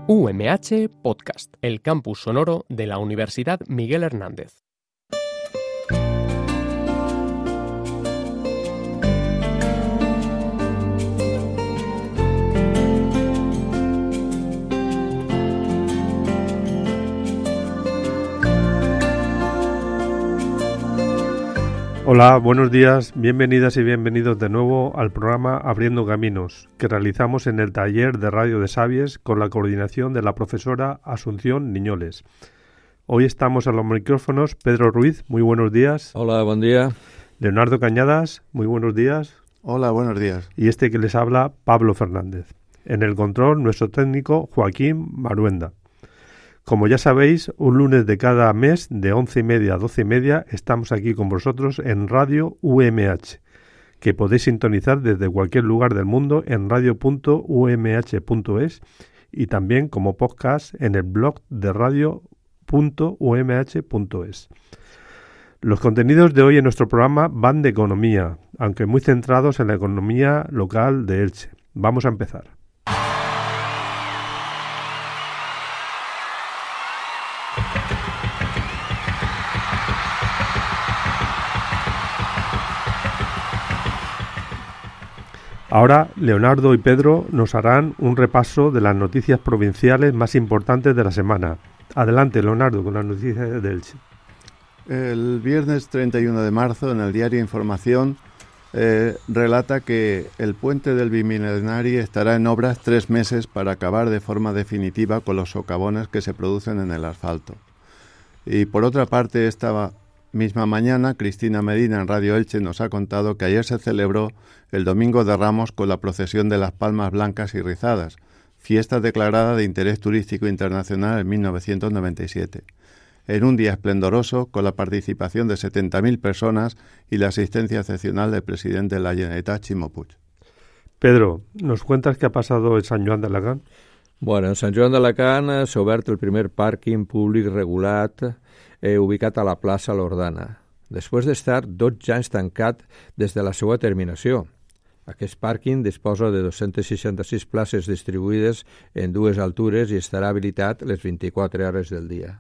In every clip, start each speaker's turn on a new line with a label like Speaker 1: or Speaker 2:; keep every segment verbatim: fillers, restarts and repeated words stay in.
Speaker 1: U M H Podcast, el campus sonoro de la Universidad Miguel Hernández.
Speaker 2: Hola, buenos días, bienvenidas y bienvenidos de nuevo al programa Abriendo Caminos, que realizamos en el taller de Radio de Sabies con la coordinación de la profesora Asunción Niñoles. Hoy estamos a los micrófonos Pedro Ruiz, muy buenos días.
Speaker 3: Hola, buen día.
Speaker 2: Leonardo Cañadas, muy buenos días.
Speaker 4: Hola, buenos días.
Speaker 2: Y este que les habla, Pablo Fernández. En el control, nuestro técnico Joaquín Maruenda. Como ya sabéis, un lunes de cada mes, de once y media a doce y media, estamos aquí con vosotros en Radio U M H, que podéis sintonizar desde cualquier lugar del mundo en radio punto u m h punto es y también como podcast en el blog de radio punto u m h punto es. Los contenidos de hoy en nuestro programa van de economía, aunque muy centrados en la economía local de Elche. Vamos a empezar. Ahora, Leonardo y Pedro nos harán un repaso de las noticias provinciales más importantes de la semana. Adelante, Leonardo, con las noticias de Elche.
Speaker 4: El viernes treinta y uno de marzo, en el diario Información, eh, relata que el puente del Bimilenari estará en obras tres meses para acabar de forma definitiva con los socavones que se producen en el asfalto. Y por otra parte, esta misma mañana, Cristina Medina en Radio Elche nos ha contado que ayer se celebró el Domingo de Ramos con la procesión de las Palmas Blancas y Rizadas, fiesta declarada de interés turístico internacional en mil novecientos noventa y siete. En un día esplendoroso, con la participación de setenta mil personas y la asistencia excepcional del presidente de la Generalitat, Ximo Puig.
Speaker 2: Pedro, ¿nos cuentas qué ha pasado en Sant Joan d'Alacant?
Speaker 3: Bueno, en Sant Joan d'Alacant s'ha obert el primer pàrquing públic regulat eh, ubicat a la plaça Lordana, després d'estar dotze anys tancat des de la seva terminació. Aquest pàrquing disposa de dos-centes seixanta-sis places distribuïdes en dues altures i estarà habilitat les veinticuatro hores del día.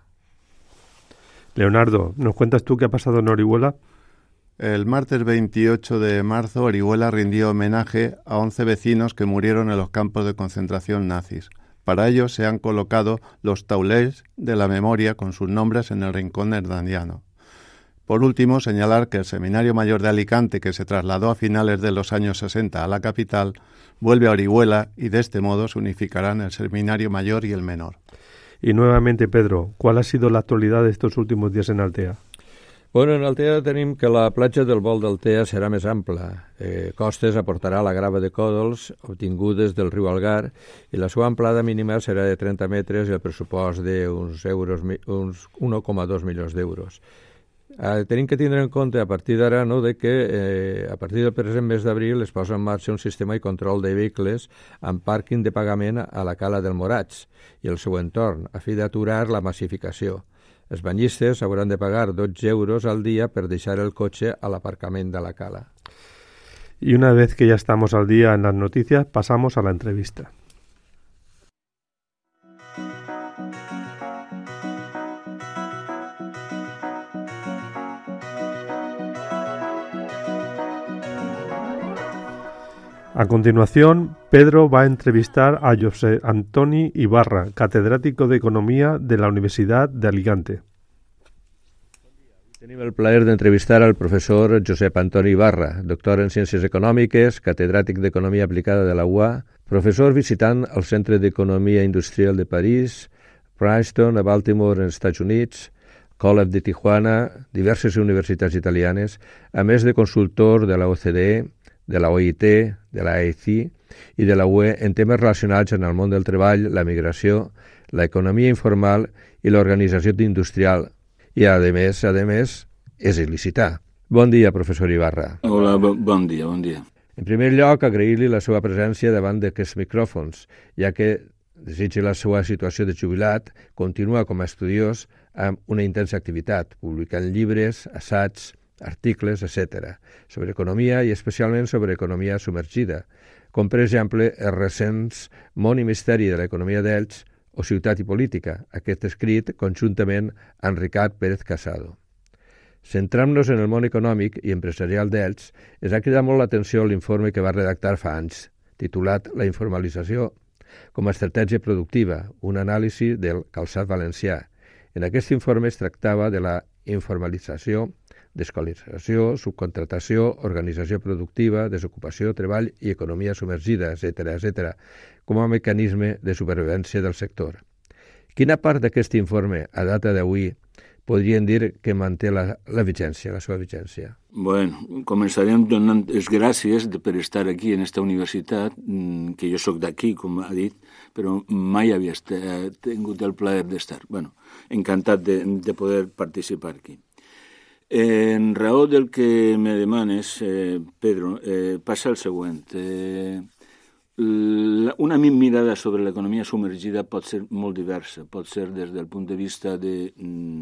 Speaker 2: Leonardo, ¿nos cuentas tú qué ha pasado en Orihuela?
Speaker 4: El martes veintiocho de marzo, Orihuela rindió homenaje a once vecinos que murieron en los campos de concentración nazis. Para ello se han colocado los taulers de la memoria con sus nombres en el rincón hernaniano. Por último, señalar que el Seminario Mayor de Alicante, que se trasladó a finales de los años sesenta a la capital, vuelve a Orihuela y de este modo se unificarán el Seminario Mayor y el Menor.
Speaker 2: Y nuevamente, Pedro, ¿cuál ha sido la actualidad de estos últimos días en Altea?
Speaker 3: Bueno, en Altea tenim que la platja del Vol d'Altea serà més ampla. Eh, Costes aportarà la grava de còdols obtingudes del riu Algar i la seva amplada mínima serà de trenta metres i el pressupost d'uns euros, uns un coma dos milions d'euros. Eh, tenim que tindre en compte a partir d'ara no, de que eh, a partir del present mes d'abril es posa en marxa un sistema de control de vehicles amb pàrquing de pagament a la cala del Morats i el seu entorn, a fi d'aturar la massificació. Els banyistes hauran de pagar dotze euros al día per deixar el cotxe a l'aparcament de la cala.
Speaker 2: Y una vez que ya estamos al día en las noticias, pasamos a la entrevista. A continuación, Pedro va a entrevistar a José Antoni Ibarra, catedrático de Economía de la Universidad de Alicante.
Speaker 3: Tenim el plaer d'entrevistar al professor Josep Antoni Ibarra, doctor en Ciències Econòmiques, catedràtic d'Economia Aplicada de la U A, professor visitant al Centre d'Economia Industrial de París, Princeton, a Baltimore, als Estats Units, College de Tijuana, diverses universitats italianes, a més de consultor de la O C D E, de la O I T, de la A I C i de la U E en temes relacionats amb el món del treball, la migració, la economia informal i l'organització industrial. I, a més, a més, és il·licitar. Bon dia, professor Ibarra.
Speaker 5: Hola, bo, bon dia, bon dia.
Speaker 3: En primer lloc, agrair-li la seva presència davant d'aquests micròfons, ja que desitja la seva situació de jubilat, continua com a estudiós amb una intensa activitat, publicant llibres, assaigs, articles, etcètera, sobre economia i especialment sobre economia submergida, com per exemple els recents Món i misteri de l'economia d'Elx o Ciutat i política, aquest escrit conjuntament amb Ricard Pérez Casado. Centrant-nos en el món econòmic i empresarial d'Elx, es ha cridat molt l'atenció l'informe que va redactar fa anys, titulat La informalització com a estratègia productiva, un anàlisi del calçat valencià. En aquest informe es tractava de la informalització, descolarització, subcontratació, organització productiva, desocupació, treball i economia submergida, etcètera, etcètera, com a mecanisme de supervivència del sector. Quina part d'aquest informe, a data d'avui, podrien dir que manté la, la vigència, la seva vigència?
Speaker 5: Bueno, començarem donant les gràcies per estar aquí en esta universitat, que jo sóc d'aquí, com ha dit, però mai havia estat, tingut el plaer d'estar. Bueno, encantat de, de poder participar aquí. En raó del que me demanes, eh, Pedro, eh, passa el següent. Eh, la, una mirada sobre l'economia submergida pot ser molt diversa. Pot ser des del punt de vista de,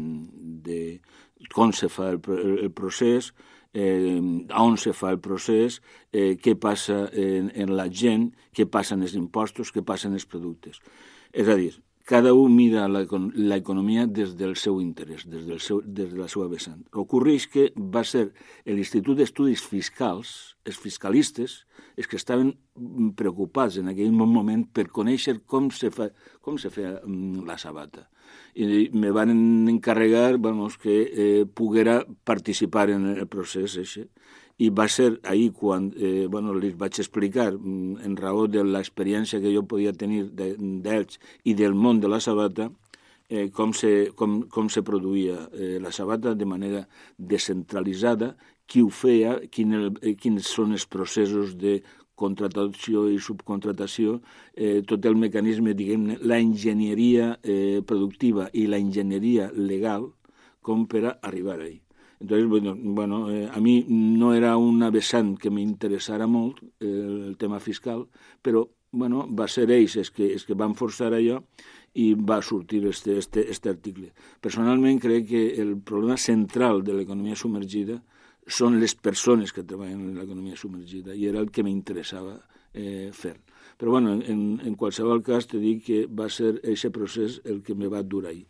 Speaker 5: de com se fa el, el procés, eh, on se fa el procés, eh, què passa en, en la gent, què passa en els impostos, què passa en els productes. És a dir, cada un mira l'economia des del seu interès, des, del seu, des de la seva vessant. Ocorreix que va ser l'Institut d'Estudis Fiscals, els fiscalistes, els que estaven preocupats en aquell moment per conèixer com se fa, com se feia la sabata. I me van encarregar vamos, que eh, poguera participar en el procés així. I va ser ahir quan eh, bueno, li vaig explicar, en raó de l'experiència que jo podia tenir d'ells i del món de la sabata, eh, com, se, com, com se produïa eh, la sabata de manera descentralitzada, qui ho feia, quin el, eh, quins són els processos de contratació i subcontratació, eh, tot el mecanisme, diguem-ne, la enginyeria eh, productiva i la enginyeria legal, com per a arribar ahí. Entonces, bueno, bueno eh, a mi no era una vessant que m'interessara molt eh, el tema fiscal, però bueno, va ser ells els que, els que van forçar allò i va sortir este, este, este article. Personalment crec que el problema central de l'economia submergida són les persones que treballen en l'economia submergida i era el que m'interessava eh, fer. Però bueno, en, en qualsevol cas te dic que va ser aquest procés el que me va dur ahir.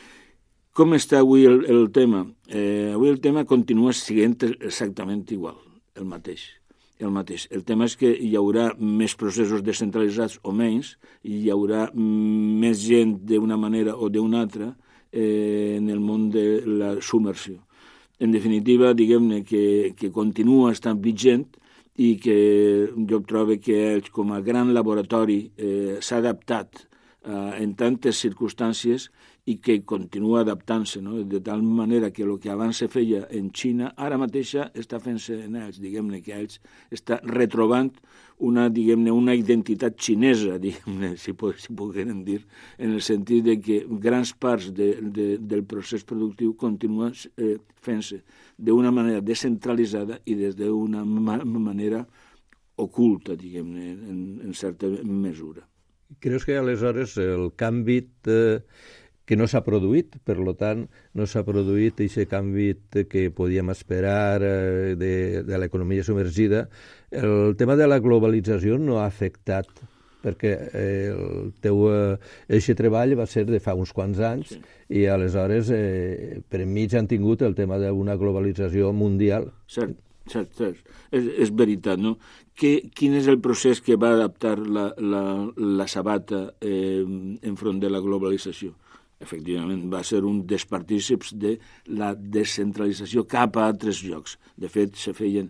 Speaker 5: Com està avui el, el tema? Eh, avui el tema continua sent exactament igual, el mateix, el mateix. El tema és que hi haurà més processos descentralitzats o menys, i hi haurà més gent d'una manera o d'una altra eh, en el món de la submersió. En definitiva, diguem-ne que, que continua estant vigent i que jo trobo que ells, com a gran laboratori, eh, s'ha adaptat eh, en tantes circumstàncies i que continua adaptant-se, no? De tal manera que el que abans se feia en Xina, ara mateixa està fent-se en ells, diguem-ne que ells està retrobant una, diguem-ne, una identitat xinesa, diguem-ne, si, si pogueren dir, en el sentit de que grans parts de, de, del procés productiu continuen eh, fent-se d'una manera descentralitzada i des d'una ma manera oculta, diguem-ne, en, en certa mesura.
Speaker 3: Creus que aleshores el canvi eh, que no s'ha produït, per tant, no s'ha produït aquest canvi que podíem esperar eh, de, de l'economia submergida. El tema de la globalització no ha afectat, perquè eh, el teu eixe treball va ser de fa uns quants anys, sí. I aleshores eh, per enmig han tingut el tema d'una globalització mundial.
Speaker 5: Cert, cert, cert. És, és veritat, no? Que, quin és el procés que va adaptar la, la, la sabata eh, enfront de la globalització? Efectivament, va ser un dels partícips de la descentralització cap a altres llocs. De fet, se feien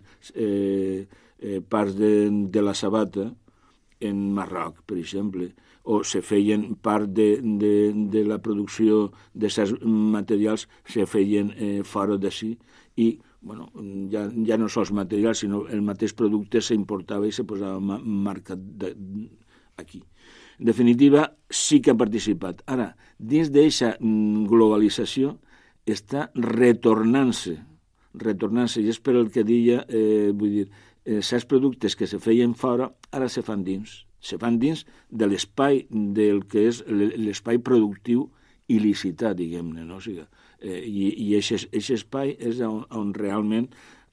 Speaker 5: eh, eh, parts de, de la sabata en Marroc, per exemple, o se feien part de, de, de la producció de certs materials, se feien eh, fora d'ací, i bueno, ja, ja no sols materials, sinó el mateix producte s'importava i se posava marcat de, aquí. En definitiva, sí que ha participat. Ara, dins d'aquesta globalització està retornant-se, retornant-se, i és per el que deia, eh, vull dir, eh, certs productes que se feien fora, ara se fan dins. Se fan dins de l'espai del que és l'espai productiu il·licitat, diguem-ne, no? O sigui, eh, i aquest espai és on, on realment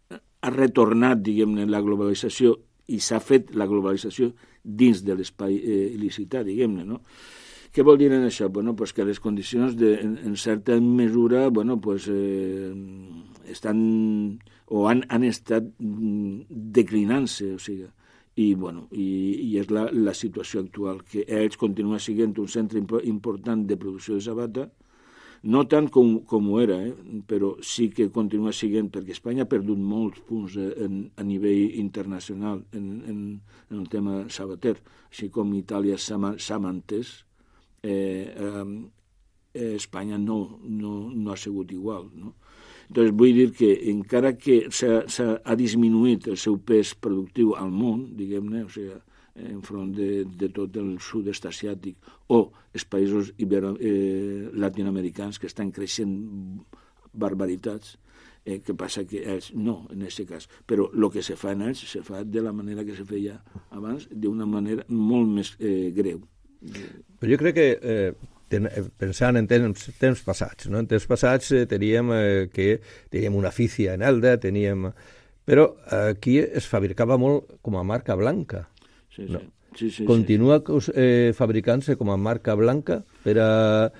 Speaker 5: ha retornat, diguem-ne, la globalització i s'ha fet la globalització dins de l'espai eh, il·licitat, diguem-ne, no? Què vol dir en això? Bueno, pues que les condicions, de, en, en certa mesura, bueno, pues, eh, estan o han, han estat declinant-se, o sigui, i, bueno, i, i és la, la situació actual, que ells continua sent un centre imp important de producció de sabata, no tant com, com ho era, eh? Però sí que continua sent, perquè Espanya ha perdut molts punts en, a nivell internacional en, en, en el tema sabater, així com Itàlia s'ha mantès, eh, eh, Espanya no, no, no ha sigut igual, no? Doncs vull dir que encara que s'ha disminuït el seu pes productiu al món, diguem-ne, o sigui, enfront de, de tot el sud-est asiàtic o els països ibero, eh, latinoamericans que estan creixent barbaritats, eh, que passa que ells no, en aquest cas. Però el que se fa en ells se fa de la manera que se feia abans, d'una manera molt més eh, greu.
Speaker 3: Però jo crec que, eh, ten, pensant en temps, temps passats, no? En temps passats eh, teníem eh, que teníem una Fícia en Elda, teníem... Però aquí es fabricava molt com a marca blanca.
Speaker 5: Sí,
Speaker 3: no.
Speaker 5: sí, sí,
Speaker 3: Continua sí. eh, fabricant-se com a marca blanca per a,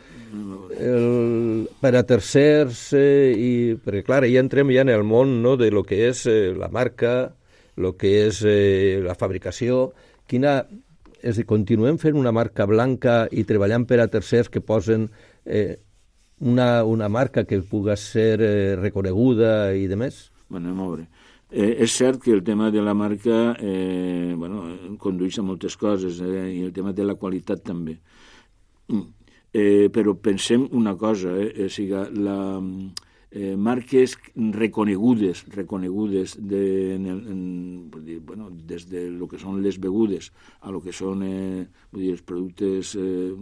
Speaker 3: el, per a tercers eh, i perquè clar, ja entrem ja en el món, no, de lo que és eh, la marca, lo que és eh, la fabricació. Quina, és a dir, continuem fent una marca blanca i treballant per a tercers que posen eh, una, una marca que pugui ser eh, reconeguda i de més?
Speaker 5: Bueno, a veure. Eh, és cert que el tema de la marca eh, bueno, condueix a moltes coses, eh, i el tema de la qualitat també. Eh, però pensem una cosa, eh, o sigui, la, eh, marques reconegudes, reconegudes de, en el, en, vull dir, bueno, des de lo que són les begudes a lo que són eh, vull dir, els productes eh,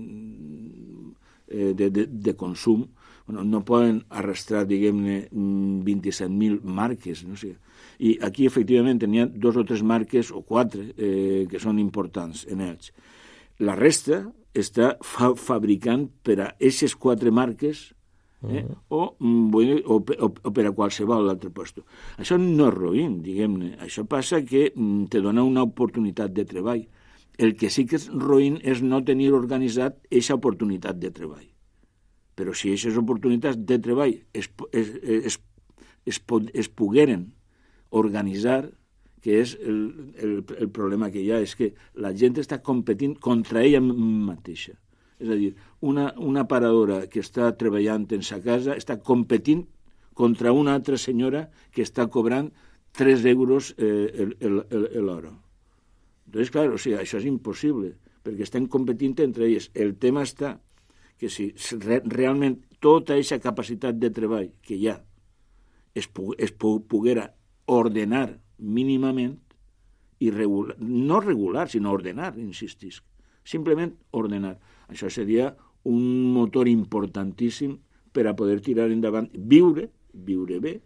Speaker 5: de, de, de consum, bueno, no poden arrastrar, diguem-ne, vint-i-set mil marques, no sé. I aquí, efectivament, n'hi ha dos o tres marques, o quatre, eh, que són importants en ells. La resta està fa fabricant per a aquestes quatre marques eh, uh -huh. o, bueno, o, o, o per a qualsevol altre lloc. Això no és roïn, diguem-ne. Això passa que te dona una oportunitat de treball. El que sí que és roïn és no tenir organitzat aquesta oportunitat de treball. Però si aquestes oportunitats de treball es, es, es, es, es pogueren organitzar, que és el, el, el problema que hi ha, és que la gent està competint contra ella mateixa. És a dir, una, una paradora que està treballant en sa casa està competint contra una altra senyora que està cobrant tres euros eh, l'hora. Doncs, clar, o sigui, això és impossible, perquè estan competint entre elles. El tema està que si re, realment tota aquesta capacitat de treball que hi ha es, pu es pu poguera ordenar mínimament i regular, no regular, sinó ordenar, insistisc, simplement ordenar. Això seria un motor importantíssim per a poder tirar endavant, viure, viure bé,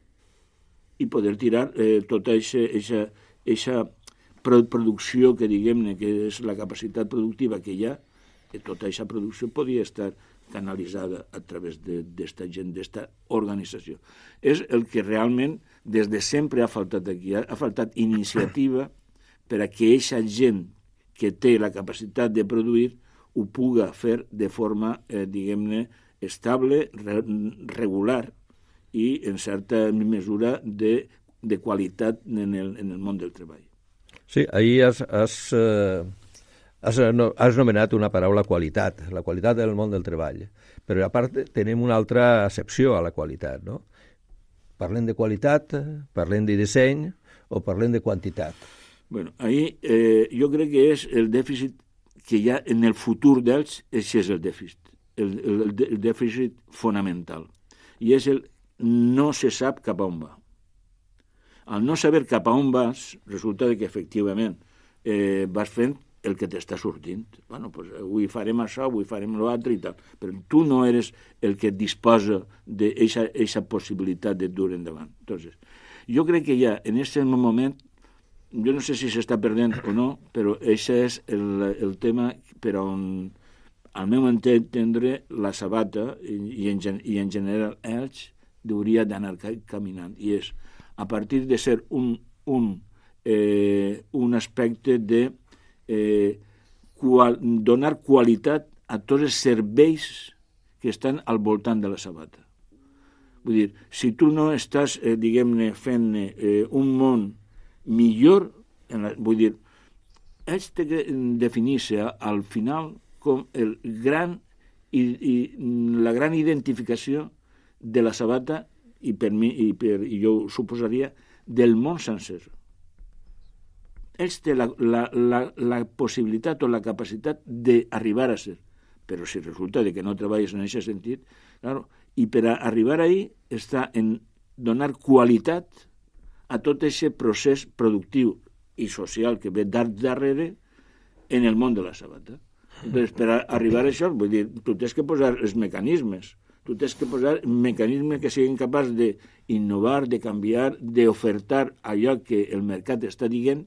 Speaker 5: i poder tirar eh, tota aquesta producció que, diguem-ne, que és la capacitat productiva que hi ha, que tota aquesta producció podria estar canalitzada a través d'esta gent, d'esta organització. És el que realment des de sempre ha faltat aquí. Ha faltat iniciativa per a que aquesta gent que té la capacitat de produir ho puga fer de forma, eh, diguem-ne, estable, re regular i en certa mesura de, de qualitat en el, en el món del treball.
Speaker 3: Sí, ahir has... has eh... Has, no, has nomenat una paraula qualitat, la qualitat del món del treball. Però a part tenim una altra accepció a la qualitat, no? Parlem de qualitat, parlem de disseny o parlem de quantitat?
Speaker 5: Bueno, ahí eh, jo crec que és el dèficit que hi ha en el futur d'ells, això és el dèficit, el, el, el dèficit fonamental. I és el no se sap cap a on va. Al no saber cap a on vas, resulta que efectivament eh, vas fent el que t'està sortint. Bueno, pues avui farem això, avui farem l'altre i tal. Però tu no eres el que disposa d'aquesta possibilitat de dur endavant. Entonces, jo crec que ja en aquest moment, jo no sé si s'està perdent o no, però això és el, el tema per on, al meu entendre, la sabata i en, i en general ells hauria d'anar caminant. I és, a partir de ser un, un, eh, un aspecte de Eh, qual, donar qualitat a tots els serveis que estan al voltant de la sabata. Vull dir, si tu no estàs, eh, diguem-ne, fent eh, un món millor, en la, vull dir, ells té que definir-se al final com el gran i, i la gran identificació de la sabata i per mi, i, per, i jo ho suposaria, del món sencer. Ells té la, la, la, la possibilitat o la capacitat d'arribar a ser. Però si resulta de que no treballes en aquest sentit, claro, i per a arribar ahí està en donar qualitat a tot aquest procés productiu i social que ve darrere en el món de la sabata. Entonces, per a arribar a això, vull dir, tu tens que posar els mecanismes, tu tens que posar mecanismes que siguin capaços d'innovar, de canviar, d'ofertar allò que el mercat està dient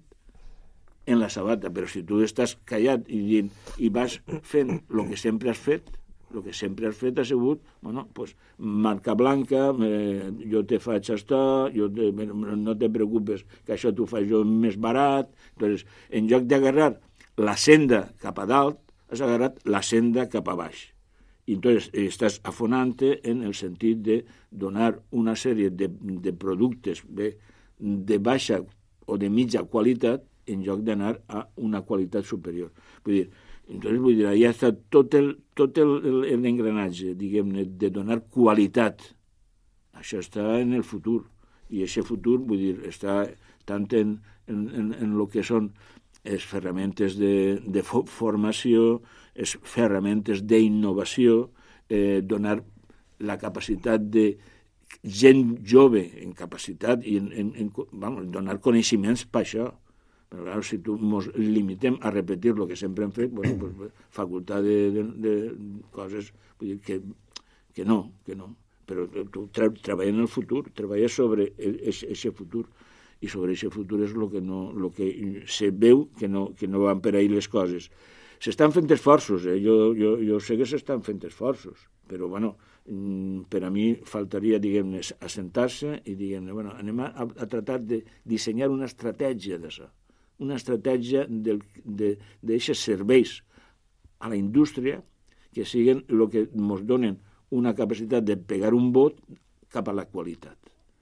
Speaker 5: en la sabata, però si tu estàs callat i, dient, i vas fent el que sempre has fet, el que sempre has fet ha sigut, bueno, pues, marca blanca, eh, jo te faig això, jo te, no te preocupes que això t'ho faig jo més barat. Entonces, en lloc d'agarrar la senda cap a dalt, has agarrat la senda cap a baix. I entonces estàs afonant-te en el sentit de donar una sèrie de, de productes bé, de baixa o de mitja qualitat en lloc d'anar a una qualitat superior. Vull dir, entonces, vull dir, allà està tot el, tot el, el engranatge, diguem-ne, de donar qualitat. Això està en el futur. I aquest futur, vull dir, està tant en, en, en, en el que són les ferramentes de, de formació, les ferramentes d'innovació, eh, donar la capacitat de gent jove en capacitat i en, en, en, vamos, donar coneixements per això. Però clar, si tu ens limitem a repetir el que sempre hem fet, bueno, pues, facultat de, de, de coses, vull dir que, que no, que no. Però tu tra treballes en el futur, treballes sobre aquest futur, i sobre aquest futur és el que, no, lo que se veu que no, que no van per ahir les coses. S'estan fent esforços, eh? jo, jo, jo sé que s'estan fent esforços, però bueno, per a mi faltaria, diguem-ne, assentar-se i diguem-ne, bueno, anem a, a tratar de dissenyar una estratègia d'això, una estratègia d'aquests serveis a la indústria que siguin el que ens donen una capacitat de pegar un bot cap a la qualitat.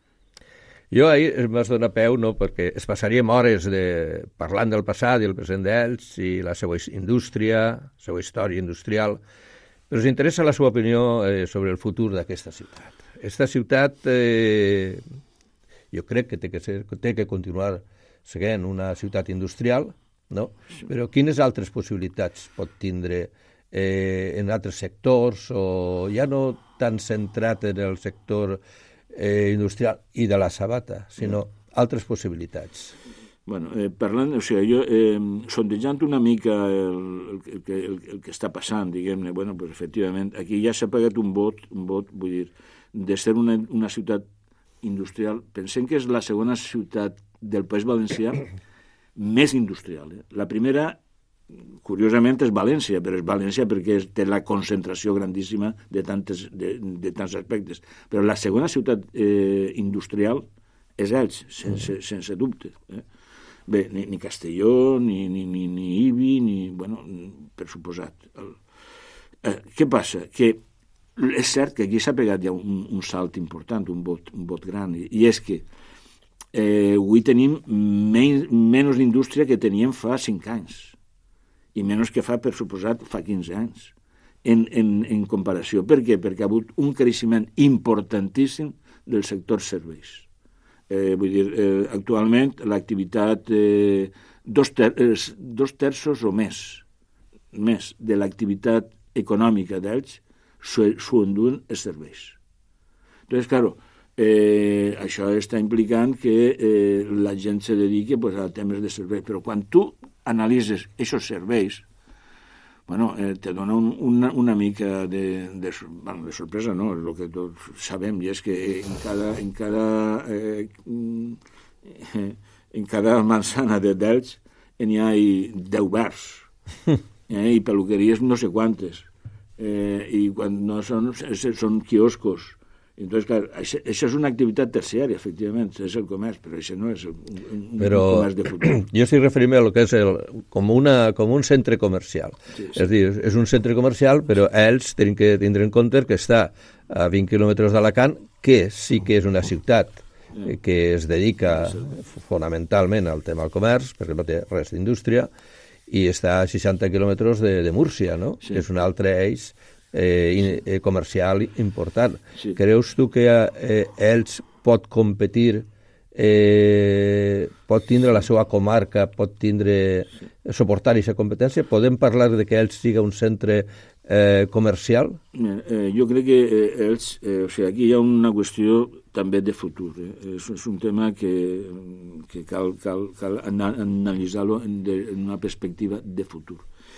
Speaker 3: Jo ahir m'has donat peu, no?, perquè es passaríem hores de, parlant del passat i el present d'ells i la seva indústria, la seva història industrial, però us interessa la seva opinió eh, sobre el futur d'aquesta ciutat. Aquesta ciutat eh, jo crec que té que, ser, té que continuar sent una ciutat industrial, no? Però quines altres possibilitats pot tindre eh, en altres sectors, o ja no tan centrat en el sector eh, industrial i de la sabata, sinó altres possibilitats?
Speaker 5: Bueno, eh, parlant, o sigui, jo eh, sondejant una mica el, el, el, el, el que està passant, diguem-ne, bueno, pues efectivament, aquí ja s'ha pagat un vot, un vot, vull dir, de ser una, una ciutat industrial. Pensem que és la segona ciutat del País Valencià més industrial. Eh? La primera, curiosament, és València, però és València perquè té la concentració grandíssima de, tantes, de, de tants aspectes. Però la segona ciutat eh, industrial és Elx, sense, sense dubte. Eh? Bé, ni, ni Castelló, ni, ni, ni, ni Ibi, ni, bueno, per suposat. El, eh, què passa? Que és cert que aquí s'ha pegat ja un, un salt important, un vot, un vot gran, i, i és que eh, avui tenim menys, menys indústria que teníem fa cinc anys, i menys que fa, per suposat, fa quinze anys, en, en, en comparació. Per què? Perquè ha hagut un creixement importantíssim del sector serveis. Eh, vull dir, eh, actualment l'activitat, eh, dos, ter eh, dos terços o més, més de l'activitat econòmica d'ells s'ho enduen els serveis. Entonces, claro, eh, això està implicant que eh, la gent se dediqui pues, a temes de serveis, però quan tu analitzes aquests serveis, bueno, eh, te dona un, una, una mica de, de, bueno, de sorpresa, no? És el que tots sabem, i és que en cada, en cada, eh, en cada manzana de Delx n'hi ha deu bars, eh, i peluqueries no sé quantes, eh, i quan no són, són quioscos, Entonces, claro, això, això és una activitat terciària, efectivament, és el comerç, però això no és un, un,
Speaker 3: però,
Speaker 5: un comerç de futur.
Speaker 3: Jo estic referint-me a lo que és el, com, una, com un centre comercial. Sí, sí. És a dir, és un centre comercial, però ells tenen que tindre en compte que està a vint quilòmetres d'Alacant, que sí que és una ciutat que es dedica fonamentalment al tema del comerç, perquè no té res d'indústria, i està a seixanta quilòmetres de, de Múrcia, no? Sí. Que és un altre eix eh, eh, comercial important. Sí. Creus tu que eh, ells pot competir, eh, pot tindre la seva comarca, pot tindre, suportar aquesta competència? Podem parlar de que ells siga un centre eh, comercial?
Speaker 5: Eh, jo crec que eh, ells, eh, o sigui, aquí hi ha una qüestió també de futur. Eh? És, és un tema que, que cal, cal, cal analitzar-lo en, de, en una perspectiva de futur.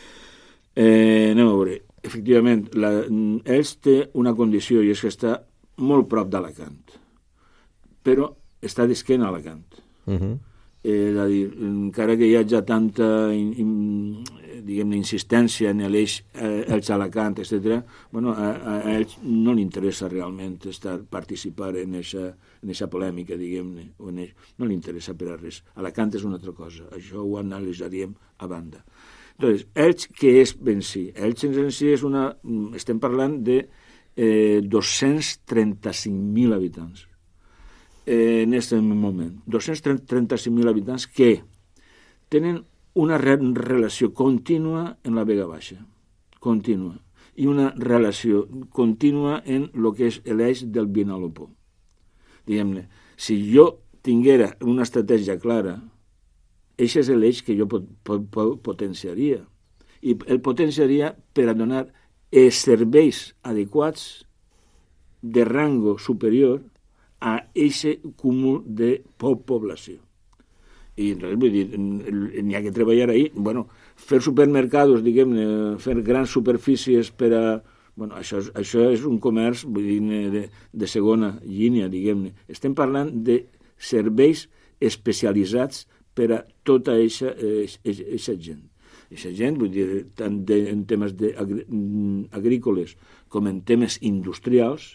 Speaker 5: Eh, anem a veure. Efectivament, la, ells té una condició i és que està molt prop d'Alacant, però està d'esquena a Alacant. Uh-huh. Eh, és a dir, encara que hi hagi tanta in, in, diguem-ne, insistència en l'eix eh, Elx-Alacant, etcètera, bueno, a, a, a ells no li interessa realment estar, participar en aquesta polèmica, diguem-ne, o en eix, no li interessa per a res. Alacant és una altra cosa, això ho analitzaríem a banda. Entonces, Elx, què és ben si? Elx en si és una... Estem parlant de eh, dos-cents trenta-cinc mil habitants eh, en aquest moment. dos-cents trenta-cinc mil habitants que tenen una re relació contínua en la Vega Baixa, contínua, i una relació contínua en el que és l'eix del Vinalopó. Diguem-ne, si jo tinguera una estratègia clara, això és l'eix que jo pot, pot, pot, potenciaria. I el potenciaria per a donar els serveis adequats de rango superior a aquest cúmul de població. I entonces, vull dir, n'hi ha que treballar ahí. Bueno, fer supermercados, diguem-ne, fer grans superfícies per a... Bueno, això és, això és un comerç, vull dir, de, de segona línia, diguem-ne. Estem parlant de serveis especialitzats per a tota aquesta gent. Aquesta gent, vull dir, tant de, en temes de agri, agrícoles com en temes industrials,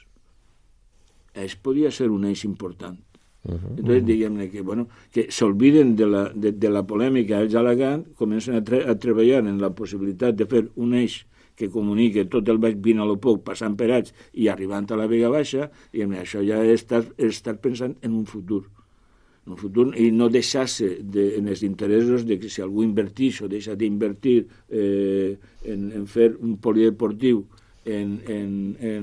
Speaker 5: es podia ser un eix important. Uh-huh. Entonces, diguem-ne que, bueno, que s'olviden de la, de, de la polèmica dels Alacant, comencen a, tre a treballar en la possibilitat de fer un eix que comunique tot el Baix Vinalopó passant per Elx i arribant a la Vega Baixa, i això ja és estar, estar pensant en un futur. En un futur, i no deixar-se de, en els interessos de que si algú invertix o deixa d'invertir eh, en, en fer un polideportiu en, en, en,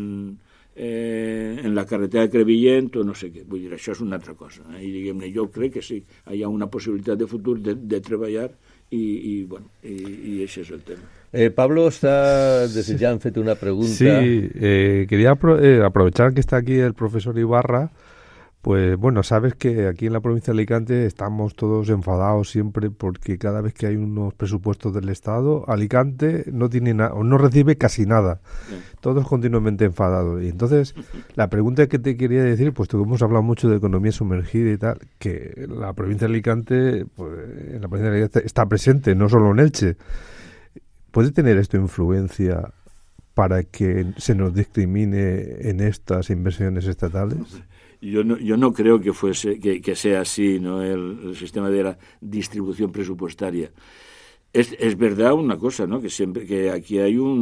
Speaker 5: eh, en la carretera de Crevillent o no sé què. Vull dir, això és una altra cosa. Eh? I diguem-ne, jo crec que sí, hi ha una possibilitat de futur de, de treballar i, i, bueno, i, i això és el tema.
Speaker 3: Eh, Pablo está desejando hacerte una pregunta.
Speaker 2: Sí, eh, quería apro eh, aprovechar que está aquí el profesor Ibarra. Pues bueno, sabes que aquí en la provincia de Alicante estamos todos enfadados siempre porque cada vez que hay unos presupuestos del Estado, Alicante no tiene nada, o no recibe casi nada. Bien. Todos continuamente enfadados. Y entonces, la pregunta que te quería decir, puesto que hemos hablado mucho de economía sumergida y tal, que la provincia de Alicante, pues, en la provincia de Alicante está presente, no solo en Elche. ¿Puede tener esto influencia para que se nos discrimine en estas inversiones estatales?
Speaker 5: Yo no, yo no creo que fuese que, que sea así, ¿no? el, el sistema de la distribución presupuestaria. Es, es verdad una cosa, ¿no? Que siempre que aquí hay un,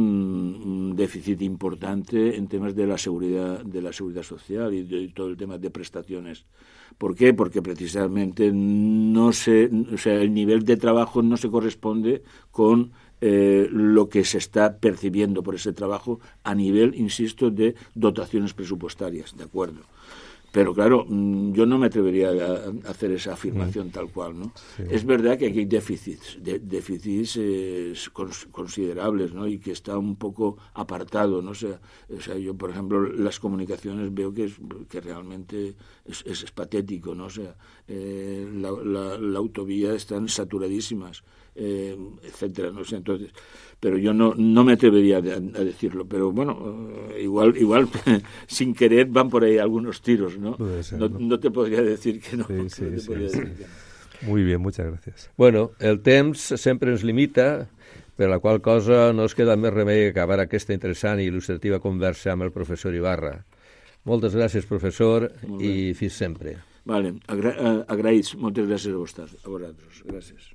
Speaker 5: un déficit importante en temas de la seguridad de la seguridad social y de y todo el tema de prestaciones. ¿Por qué? Porque precisamente no se, o sea, el nivel de trabajo no se corresponde con eh, lo que se está percibiendo por ese trabajo a nivel, insisto, de dotaciones presupuestarias, ¿de acuerdo? Pero claro, yo no me atrevería a hacer esa afirmación mm. tal cual, ¿no? Sí. Es verdad que aquí hay déficits, de, déficits eh, considerables, ¿no? Y que está un poco apartado, ¿no? O sea, o sea, yo, por ejemplo, las comunicaciones veo que, es, que realmente es, es, es patético, ¿no? O sea, eh, la, la, la autovía están saturadísimas, eh, etcétera, ¿no? O sea, entonces, pero yo no, no me atrevería a, a decirlo, pero bueno, uh, igual, igual sin querer van por ahí algunos tiros, ¿no? Ser, no, ¿no? No te podría decir que no. Sí, sí, no te
Speaker 2: sí,
Speaker 5: podría
Speaker 2: sí.
Speaker 5: decir que no.
Speaker 2: Muy bien, muchas gracias.
Speaker 3: Bueno, el temps sempre ens limita, per la qual cosa no es queda més remei que acabar aquesta interessant i il·lustrativa conversa amb el professor Ibarra. Moltes gràcies, professor, i fins sempre.
Speaker 5: Vale, agra uh, agraïts. Moltes gràcies a vosaltres. A vosaltres. Gràcies.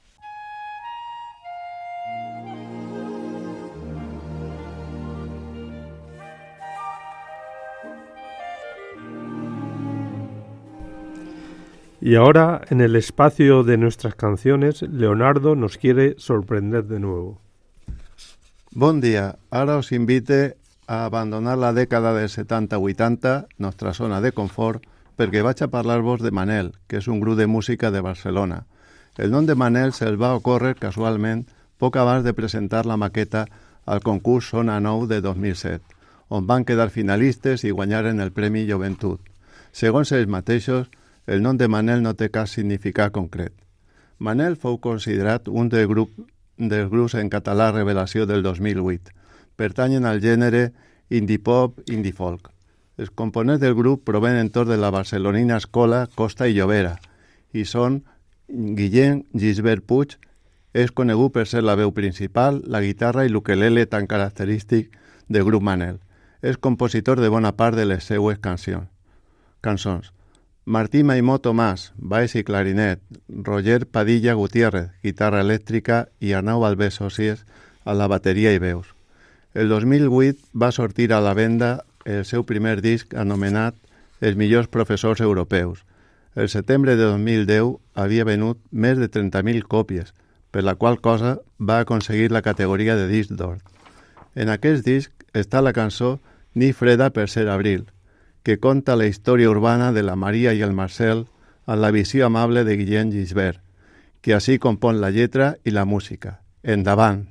Speaker 2: Y ahora, en el espacio de nuestras canciones, Leonardo nos quiere sorprender de nuevo.
Speaker 4: Bon dia. Ara us invite a abandonar la dècada dels setanta vuitanta, nostra zona de confort, perquè vaig a parlar-vos de Manel, que és un grup de música de Barcelona. El nom de Manel se'ls va ocórrer casualment poc abans de presentar la maqueta al concurs Zona nou de dos mil set, on van quedar finalistes i guanyaren el Premi Joventut. Segons ells mateixos, el nom de Manel no té cap significat concret. Manel fou considerat un dels grup, dels grups en català revelació del dos mil vuit. Pertanyen al gènere indie-pop, indie-folk. Els components del grup provenen tots de la barcelonina escola Costa i Llobera i són Guillem Gisbert Puig, és conegut per ser la veu principal, la guitarra i l'ukelele tan característic del grup Manel. És compositor de bona part de les seues cancions. cançons. Martí Maimó Tomàs, baix i clarinet, Roger Padilla Gutiérrez, guitarra elèctrica i Arnau Valdés Sòcies a la bateria i veus. El dos mil vuit va sortir a la venda el seu primer disc anomenat Els millors professors europeus. El setembre de dos mil deu havia venut més de trenta mil còpies, per la qual cosa va aconseguir la categoria de disc d'or. En aquest disc està la cançó Ni freda per ser abril, que conta la història urbana de la Maria i el Marcel amb la visió amable de Guillem Gisbert, que així compon la lletra i la música. Endavant!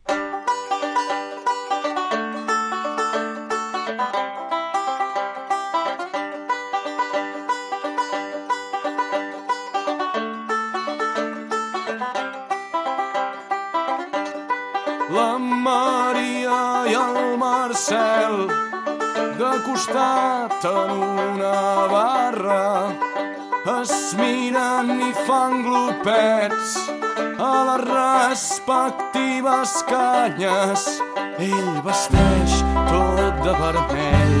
Speaker 6: La Maria i el Marcel de costat en una barra es miren i fan glopets a les respectives canyes. Ell vesteix tot de vermell.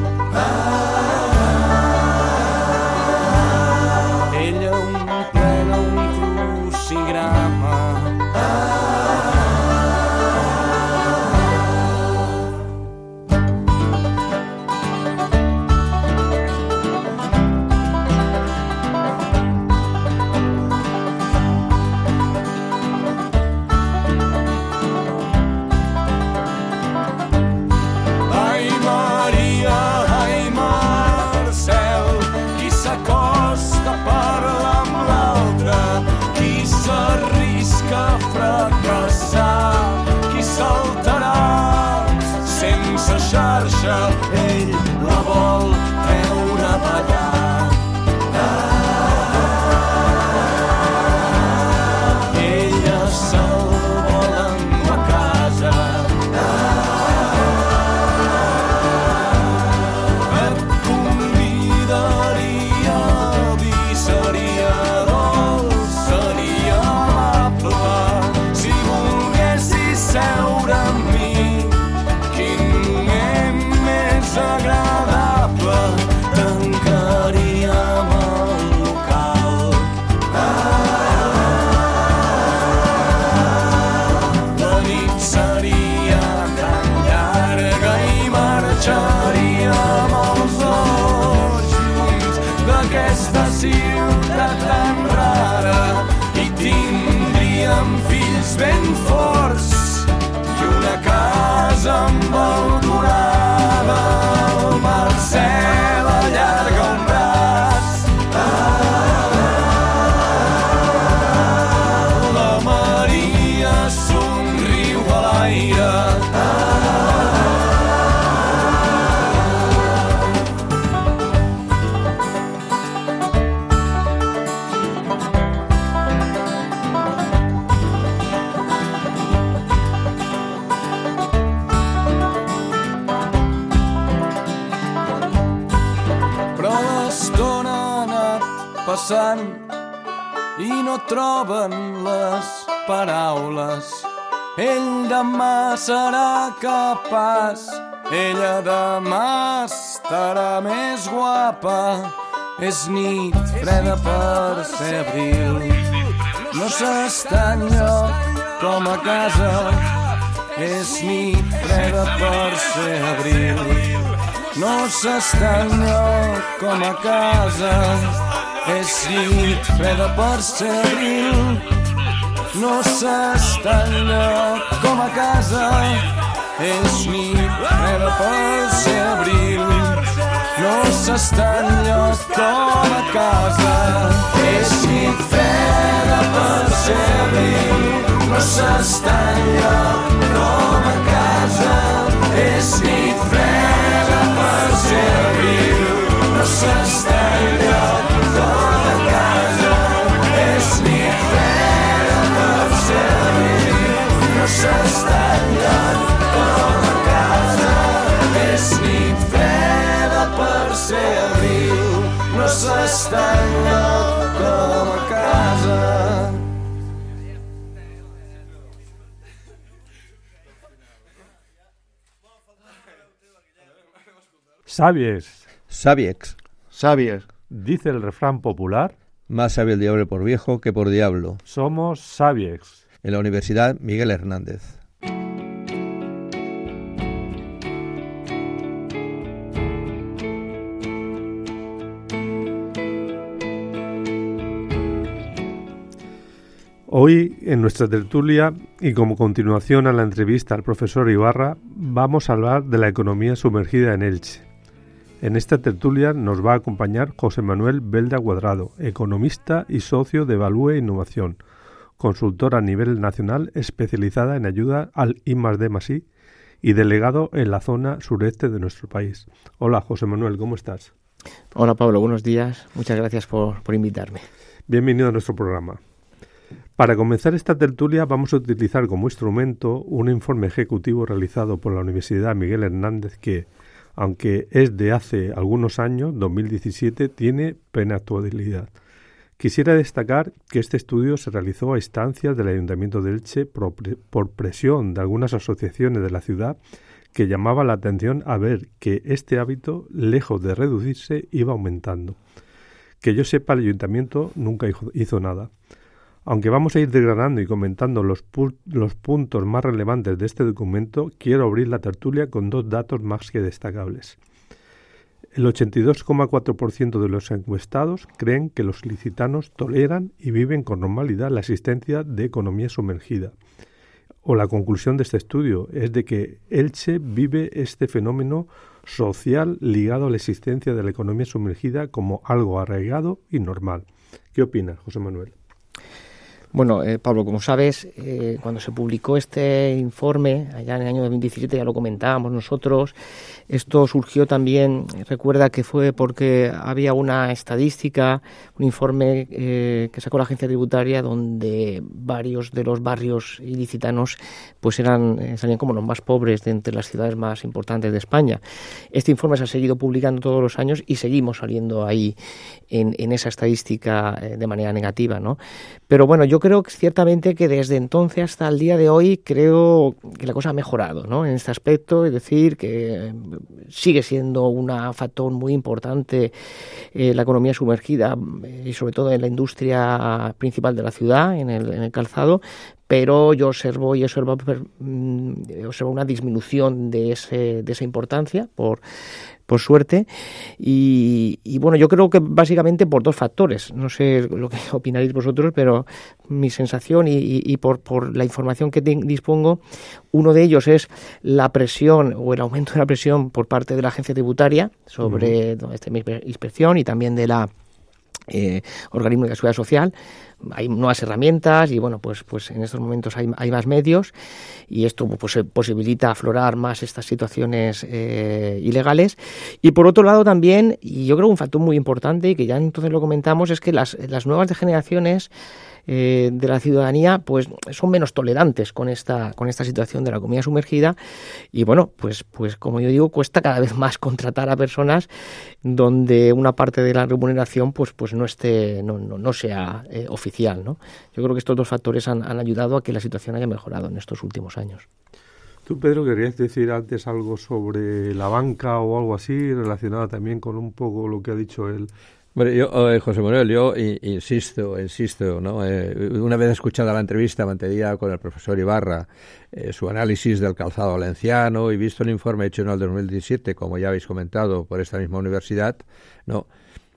Speaker 6: Ella omplena un crucigrama. Ell la vol treure a ballar. Ella se'l vol endur a casa. Et convidaria a vi, seria dolç, seria amable. Si volguessis seure amb mi, agradable, tancaríem el local. La nit seria tan llarga i marxaríem els dos junts d'aquesta ciutat tan rara i tindríem fills ben forts i una casa amb balconada. El Marcel allarga un braç. La Maria somriu a l'aire. Passant i no troben les paraules. Ell demà serà capaç, ella demà estarà més guapa. És nit freda per ser abril. No s'està enlloc com a casa. És nit freda per ser abril. No s'està enlloc com a casa. És nit freda per ser abril. No s'està enlloc com a casa. És nit freda per ser abril. No s'està enlloc com a casa. És nit freda per ser abril. No s'està enlloc com a casa. És nit freda per ser abril. No s'està enlloc com a casa. És nit freda per ser abril. No s'està enlloc com a casa. És nit freda per ser abril. No s'està enlloc com a casa.
Speaker 2: Sabies,
Speaker 3: Sabiex.
Speaker 4: Sabies.
Speaker 2: dice el refrán popular,
Speaker 3: Más sabe el diablo por viejo que por diablo.
Speaker 2: somos Sabiex.
Speaker 3: En la Universidad Miguel Hernández.
Speaker 2: Hoy, en nuestra tertulia, y como continuación a la entrevista al profesor Ibarra, vamos a hablar de la economía sumergida en Elche. En esta tertulia nos va a acompañar José Manuel Belda Cuadrado, economista y socio de Evalúe Innovación, consultora a nivel nacional especializada en ayuda al I más D más I y delegado en la zona sureste de nuestro país. Hola, José Manuel, ¿cómo estás?
Speaker 7: Hola Pablo, buenos días. Muchas gracias por, por invitarme.
Speaker 2: Bienvenido a nuestro programa. Para comenzar esta tertulia vamos a utilizar como instrumento un informe ejecutivo realizado por la Universidad Miguel Hernández que, aunque es de hace algunos años, dos mil diecisiete, tiene plena actualidad. Quisiera destacar que este estudio se realizó a instancias del Ayuntamiento de Elche por, por presión de algunas asociaciones de la ciudad que llamaban la atención a ver que este hábito, lejos de reducirse, iba aumentando. Que yo sepa, el Ayuntamiento nunca hizo, hizo nada. Aunque vamos a ir desgranando y comentando los, pu- los puntos más relevantes de este documento, quiero abrir la tertulia con dos datos más que destacables. El ochenta y dos coma cuatro por ciento de los encuestados creen que los ilicitanos toleran y viven con normalidad la existencia de economía sumergida. O la conclusión de este estudio es de que Elche vive este fenómeno social ligado a la existencia de la economía sumergida como algo arraigado y normal. ¿Qué opinas, José Manuel?
Speaker 7: Bueno, eh, Pablo, como sabes, eh, cuando se publicó este informe, allá en el año dos mil diecisiete, ya lo comentábamos nosotros, esto surgió también, recuerda que fue porque había una estadística, un informe eh, que sacó la agencia tributaria donde varios de los barrios ilicitanos pues eran eh, salían como los más pobres de entre las ciudades más importantes de España. Este informe se ha seguido publicando todos los años y seguimos saliendo ahí en, en esa estadística eh, de manera negativa, ¿no? Pero bueno, yo creo que ciertamente que desde entonces hasta el día de hoy creo que la cosa ha mejorado, ¿no? En este aspecto, es decir, que sigue siendo un factor muy importante eh, la economía sumergida eh, y sobre todo en la industria principal de la ciudad, en el, en el calzado, pero yo observo y observo, observo una disminución de, ese, de esa importancia por por suerte, y, y bueno, yo creo que básicamente por dos factores, no sé lo que opinaréis vosotros, pero mi sensación y, y, y por, por la información que te, dispongo, uno de ellos es la presión o el aumento de la presión por parte de la agencia tributaria sobre uh-huh. esta inspección y también de la eh, organismo de la seguridad social. Hay nuevas herramientas y bueno, pues pues en estos momentos hay, hay más medios y esto pues posibilita aflorar más estas situaciones eh, ilegales. Y por otro lado también, y yo creo un factor muy importante y que ya entonces lo comentamos, es que las, las nuevas generaciones eh, de la ciudadanía pues son menos tolerantes con esta con esta situación de la economía sumergida y bueno, pues pues como yo digo, cuesta cada vez más contratar a personas donde una parte de la remuneración pues pues no esté no no, no sea eh, oficial, ¿no? Yo creo que estos dos factores han, han ayudado a que la situación haya mejorado en estos últimos años.
Speaker 2: Tú, Pedro, querías decir antes algo sobre la banca o algo así, relacionado también con un poco lo que ha dicho él.
Speaker 3: Bueno, yo, eh, José Manuel, yo insisto, insisto, ¿no? Eh, una vez escuchada la entrevista mantenida con el profesor Ibarra, eh, su análisis del calzado valenciano y visto el informe hecho en el dos mil diecisiete, como ya habéis comentado, por esta misma universidad, ¿no?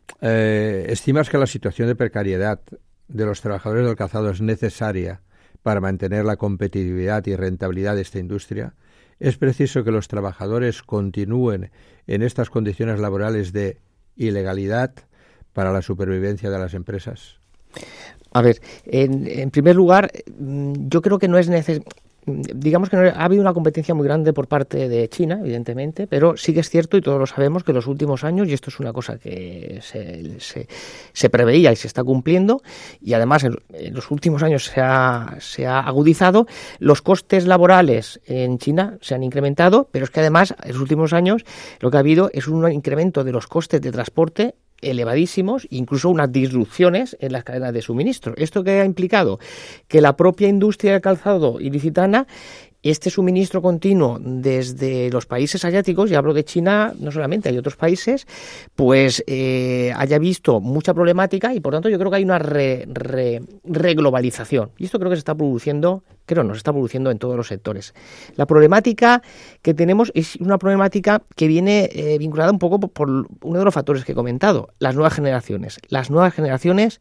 Speaker 3: Eh, ¿Estimas que la situación de precariedad de los trabajadores del calzado es necesaria para mantener la competitividad y rentabilidad de esta industria? ¿Es preciso que los trabajadores continúen en estas condiciones laborales de ilegalidad para la supervivencia de las empresas?
Speaker 7: A ver, en, en primer lugar, yo creo que no es necesario. Digamos que no, ha habido una competencia muy grande por parte de China, evidentemente, pero sí que es cierto, y todos lo sabemos, que en los últimos años, y esto es una cosa que se, se, se preveía y se está cumpliendo, y además en, en los últimos años se ha, se ha agudizado, los costes laborales en China se han incrementado, pero es que además en los últimos años lo que ha habido es un incremento de los costes de transporte elevadísimos, incluso unas disrupciones en las cadenas de suministro. ¿Esto qué ha implicado? Que la propia industria del calzado ilicitana, este suministro continuo desde los países asiáticos, y hablo de China no solamente, hay otros países, pues eh, haya visto mucha problemática y por tanto yo creo que hay una re, re, reglobalización. Y esto creo que se está produciendo, creo no, se está produciendo en todos los sectores. La problemática que tenemos es una problemática que viene eh, vinculada un poco por uno de los factores que he comentado, las nuevas generaciones. Las nuevas generaciones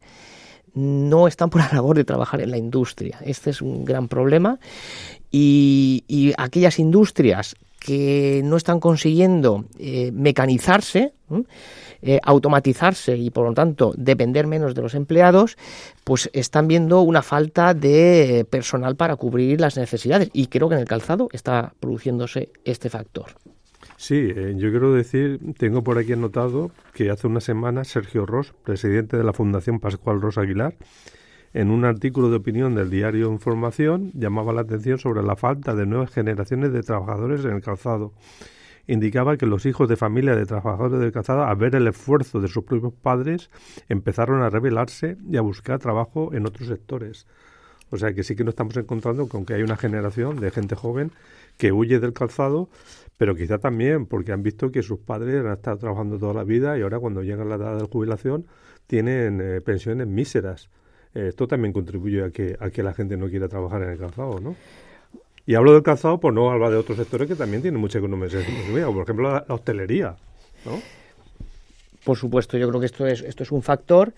Speaker 7: no están por la labor de trabajar en la industria. Este es un gran problema. Y, y aquellas industrias que no están consiguiendo eh, mecanizarse, eh, automatizarse y por lo tanto depender menos de los empleados, pues están viendo una falta de personal para cubrir las necesidades, y creo que en el calzado está produciéndose este factor.
Speaker 2: Sí, eh, yo quiero decir, tengo por aquí anotado que hace una semana Sergio Ros, presidente de la Fundación Pascual Ros Aguilar, en un artículo de opinión del diario Información, llamaba la atención sobre la falta de nuevas generaciones de trabajadores en el calzado. Indicaba que los hijos de familia de trabajadores del calzado, al ver el esfuerzo de sus propios padres, empezaron a rebelarse y a buscar trabajo en otros sectores. O sea que sí que nos estamos encontrando con que hay una generación de gente joven que huye del calzado, pero quizá también porque han visto que sus padres han estado trabajando toda la vida y ahora cuando llegan a la edad de jubilación tienen eh, pensiones míseras. Esto también contribuye a que, a que la gente no quiera trabajar en el calzado, ¿no? Y hablo del calzado, pues no hablo de otros sectores que también tienen mucha economía, por ejemplo la, la hostelería, ¿no?
Speaker 7: Por supuesto, yo creo que esto es, esto es un factor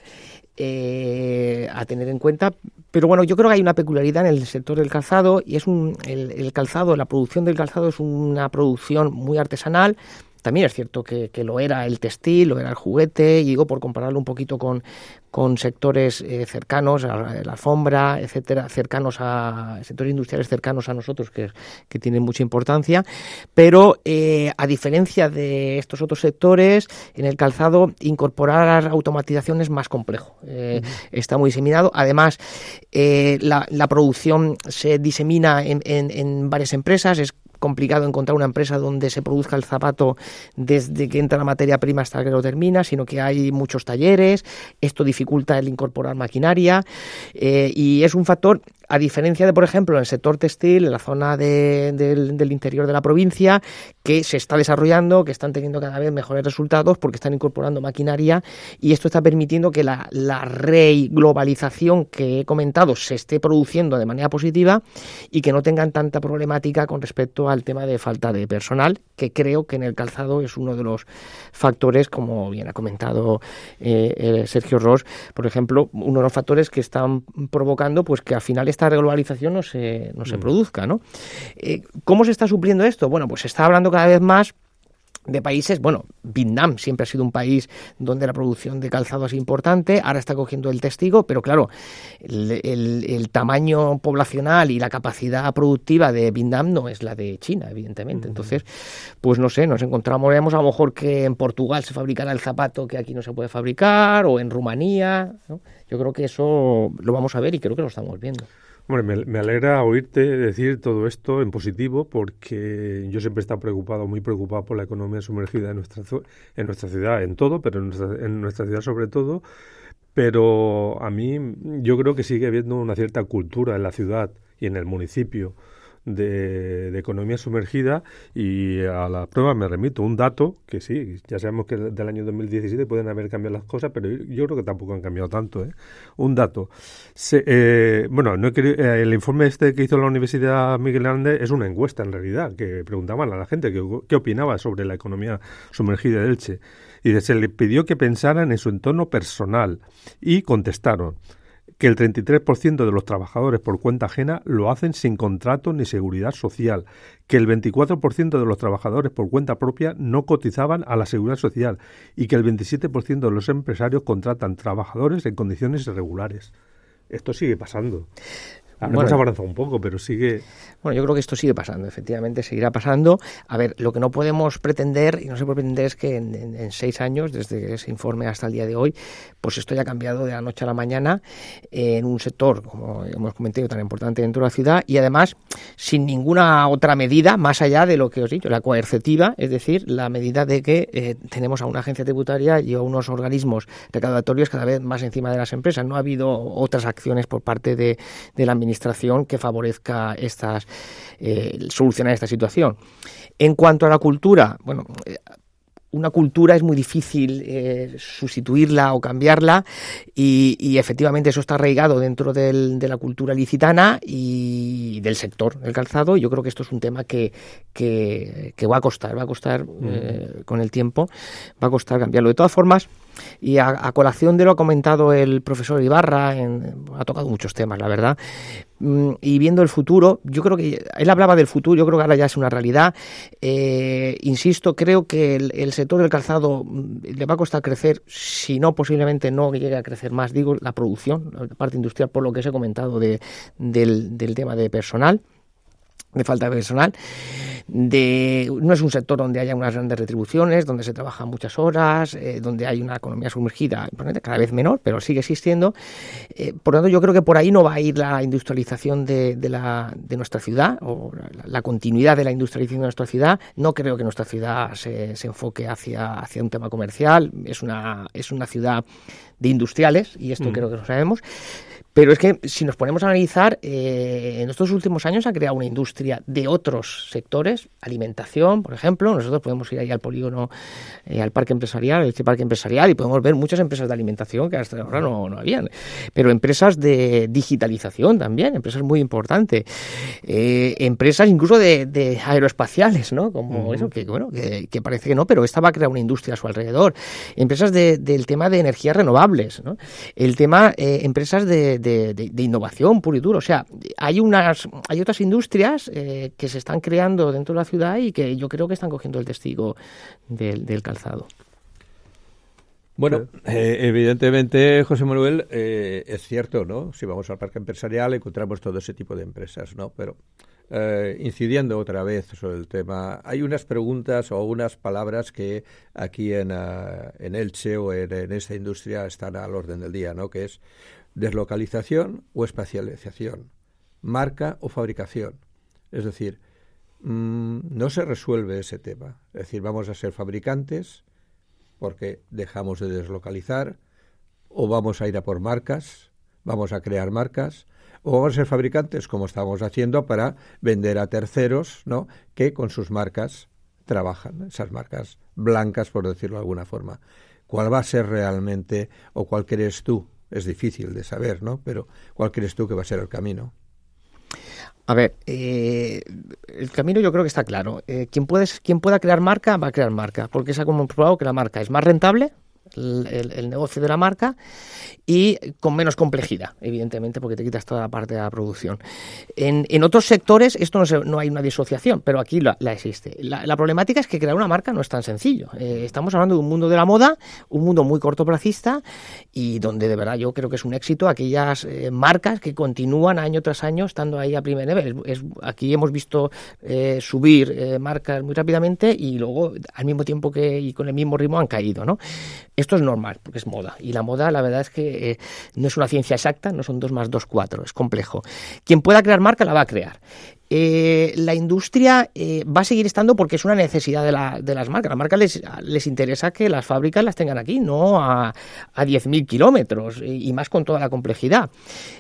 Speaker 7: eh, a tener en cuenta, pero bueno, yo creo que hay una peculiaridad en el sector del calzado, y es un el, el calzado, la producción del calzado es una producción muy artesanal. También es cierto que, que lo era el textil, lo era el juguete, y digo por compararlo un poquito con, con sectores eh, cercanos, a la alfombra, etcétera, cercanos a sectores industriales cercanos a nosotros, que, que tienen mucha importancia, pero eh, a diferencia de estos otros sectores, en el calzado incorporar automatización es más complejo, eh, uh-huh. Está muy diseminado, además eh, la, la producción se disemina en, en, en varias empresas, es complicado encontrar una empresa donde se produzca el zapato desde que entra la materia prima hasta que lo termina, sino que hay muchos talleres, esto dificulta el incorporar maquinaria eh, y es un factor, a diferencia de, por ejemplo, en el sector textil, en la zona de, de, del interior de la provincia, que se está desarrollando, que están teniendo cada vez mejores resultados porque están incorporando maquinaria, y esto está permitiendo que la, la reglobalización que he comentado se esté produciendo de manera positiva y que no tengan tanta problemática con respecto al tema de falta de personal, que creo que en el calzado es uno de los factores, como bien ha comentado eh, eh, Sergio Ros, por ejemplo, uno de los factores que están provocando pues que al final esta reglobalización no se, no se mm. produzca, ¿no? Eh, ¿Cómo se está supliendo esto? Bueno, pues se está hablando cada vez más de países, bueno, Vietnam siempre ha sido un país donde la producción de calzado es importante, ahora está cogiendo el testigo, pero claro, el, el, el tamaño poblacional y la capacidad productiva de Vietnam no es la de China, evidentemente. Uh-huh. Entonces, pues no sé, nos encontramos, vemos a lo mejor que en Portugal se fabricará el zapato que aquí no se puede fabricar, o en Rumanía, ¿no? Yo creo que eso lo vamos a ver y creo que lo estamos viendo.
Speaker 2: Bueno, me, me alegra oírte decir todo esto en positivo, porque yo siempre he estado preocupado, muy preocupado por la economía sumergida en nuestra, en nuestra ciudad, en todo, pero en nuestra, en nuestra ciudad sobre todo. Pero a mí yo creo que sigue habiendo una cierta cultura en la ciudad y en el municipio de, de economía sumergida, y a la prueba me remito un dato que sí, ya sabemos que del año dos mil diecisiete pueden haber cambiado las cosas, pero yo creo que tampoco han cambiado tanto, ¿eh? Un dato. Se, eh, bueno, no he querido, eh, el informe este que hizo la Universidad Miguel Hernández es una encuesta en realidad, que preguntaban a la gente qué, qué opinaba sobre la economía sumergida de Elche. Y se le pidió que pensaran en su entorno personal y contestaron que el treinta y tres por ciento de los trabajadores por cuenta ajena lo hacen sin contrato ni seguridad social, que el veinticuatro por ciento de los trabajadores por cuenta propia no cotizaban a la seguridad social y que el veintisiete por ciento de los empresarios contratan trabajadores en condiciones irregulares. Esto sigue pasando. Ahora
Speaker 7: Bueno,
Speaker 2: hemos avanzado un poco, pero sigue...
Speaker 7: Bueno, yo creo que esto sigue pasando, efectivamente, seguirá pasando. A ver, lo que no podemos pretender, y no se puede pretender, es que en, en, en seis años, desde ese informe hasta el día de hoy, pues esto haya cambiado de la noche a la mañana eh, en un sector, como hemos comentado, tan importante dentro de la ciudad, y además sin ninguna otra medida, más allá de lo que os he dicho, la coercitiva, es decir, la medida de que eh, tenemos a una agencia tributaria y a unos organismos recaudatorios cada vez más encima de las empresas. No ha habido otras acciones por parte de, de la administración que favorezca estas eh, solucionar esta situación. En cuanto a la cultura, bueno, eh, una cultura es muy difícil eh, sustituirla o cambiarla y, y efectivamente eso está arraigado dentro del, de la cultura licitana y del sector del calzado, y yo creo que esto es un tema que, que, que va a costar, va a costar mm. eh, con el tiempo, va a costar cambiarlo. De todas formas, y a, a colación de lo que ha comentado el profesor Ibarra, en, ha tocado muchos temas, la verdad, mm, y viendo el futuro, yo creo que él hablaba del futuro, yo creo que ahora ya es una realidad. Eh, insisto, creo que el, el sector del calzado le va a costar crecer, si no, posiblemente no llegue a crecer más, digo, la producción, la parte industrial, por lo que os he comentado de, del, del tema de personal, de falta de personal. De, no es un sector donde haya unas grandes retribuciones, donde se trabaja muchas horas, eh, donde hay una economía sumergida cada vez menor, pero sigue existiendo. Eh, por lo tanto, yo creo que por ahí no va a ir la industrialización de, de, la, de nuestra ciudad, o la, la continuidad de la industrialización de nuestra ciudad. No creo que nuestra ciudad se, se enfoque hacia, hacia un tema comercial. Es una, es una ciudad de industriales, y esto mm. creo que lo sabemos. Pero es que si nos ponemos a analizar, eh, en estos últimos años ha creado una industria de otros sectores, alimentación, por ejemplo. Nosotros podemos ir ahí al polígono, eh, al parque empresarial, este parque empresarial, y podemos ver muchas empresas de alimentación que hasta ahora no, no habían. Pero empresas de digitalización también, empresas muy importantes. Eh, empresas incluso de, de aeroespaciales, ¿no? Como uh-huh. eso, que bueno, que, que parece que no, pero esta va a crear una industria a su alrededor. Empresas de, del tema de energías renovables, ¿no? El tema, eh, empresas de De, de, de innovación puro y duro. O sea, hay unas hay otras industrias eh, que se están creando dentro de la ciudad y que yo creo que están cogiendo el testigo del, del calzado.
Speaker 3: Bueno, eh, evidentemente, José Manuel, eh, es cierto, ¿no? Si vamos al parque empresarial encontramos todo ese tipo de empresas, ¿no? Pero eh, incidiendo otra vez sobre el tema, hay unas preguntas o unas palabras que aquí en, uh, en Elche o en, en esta industria están al orden del día, ¿no? Que es deslocalización o espacialización, marca o fabricación. Es decir, mmm, no se resuelve ese tema. Es decir, vamos a ser fabricantes porque dejamos de deslocalizar, o vamos a ir a por marcas, vamos a crear marcas, o vamos a ser fabricantes como estamos haciendo para vender a terceros, ¿no? Que con sus marcas trabajan, esas marcas blancas, por decirlo de alguna forma. ¿Cuál va a ser realmente, o cuál crees tú? Es difícil de saber, ¿no? Pero ¿cuál crees tú que va a ser el camino?
Speaker 7: A ver, eh, el camino yo creo que está claro. Eh, quien, puede, quien pueda crear marca, va a crear marca, porque se ha comprobado que la marca es más rentable, el, el, el negocio de la marca, y con menos complejidad, evidentemente, porque te quitas toda la parte de la producción. En, en otros sectores esto no, se, no hay una disociación, pero aquí la, la existe. La, la problemática es que crear una marca no es tan sencillo. Eh, estamos hablando de un mundo de la moda, un mundo muy cortoplacista, y donde de verdad yo creo que es un éxito aquellas eh, marcas que continúan año tras año estando ahí a primer nivel. Es, es, aquí hemos visto eh, subir eh, marcas muy rápidamente y luego al mismo tiempo que y con el mismo ritmo han caído, ¿no? Esto es normal, porque es moda, y la moda la verdad es que eh, no es una ciencia exacta, no son dos más dos, cuatro, es complejo. Quien pueda crear marca la va a crear. Eh, la industria eh, va a seguir estando porque es una necesidad de, la, de las marcas. A las marcas les, les interesa que las fábricas las tengan aquí, no a, a diez mil kilómetros, y, y más con toda la complejidad.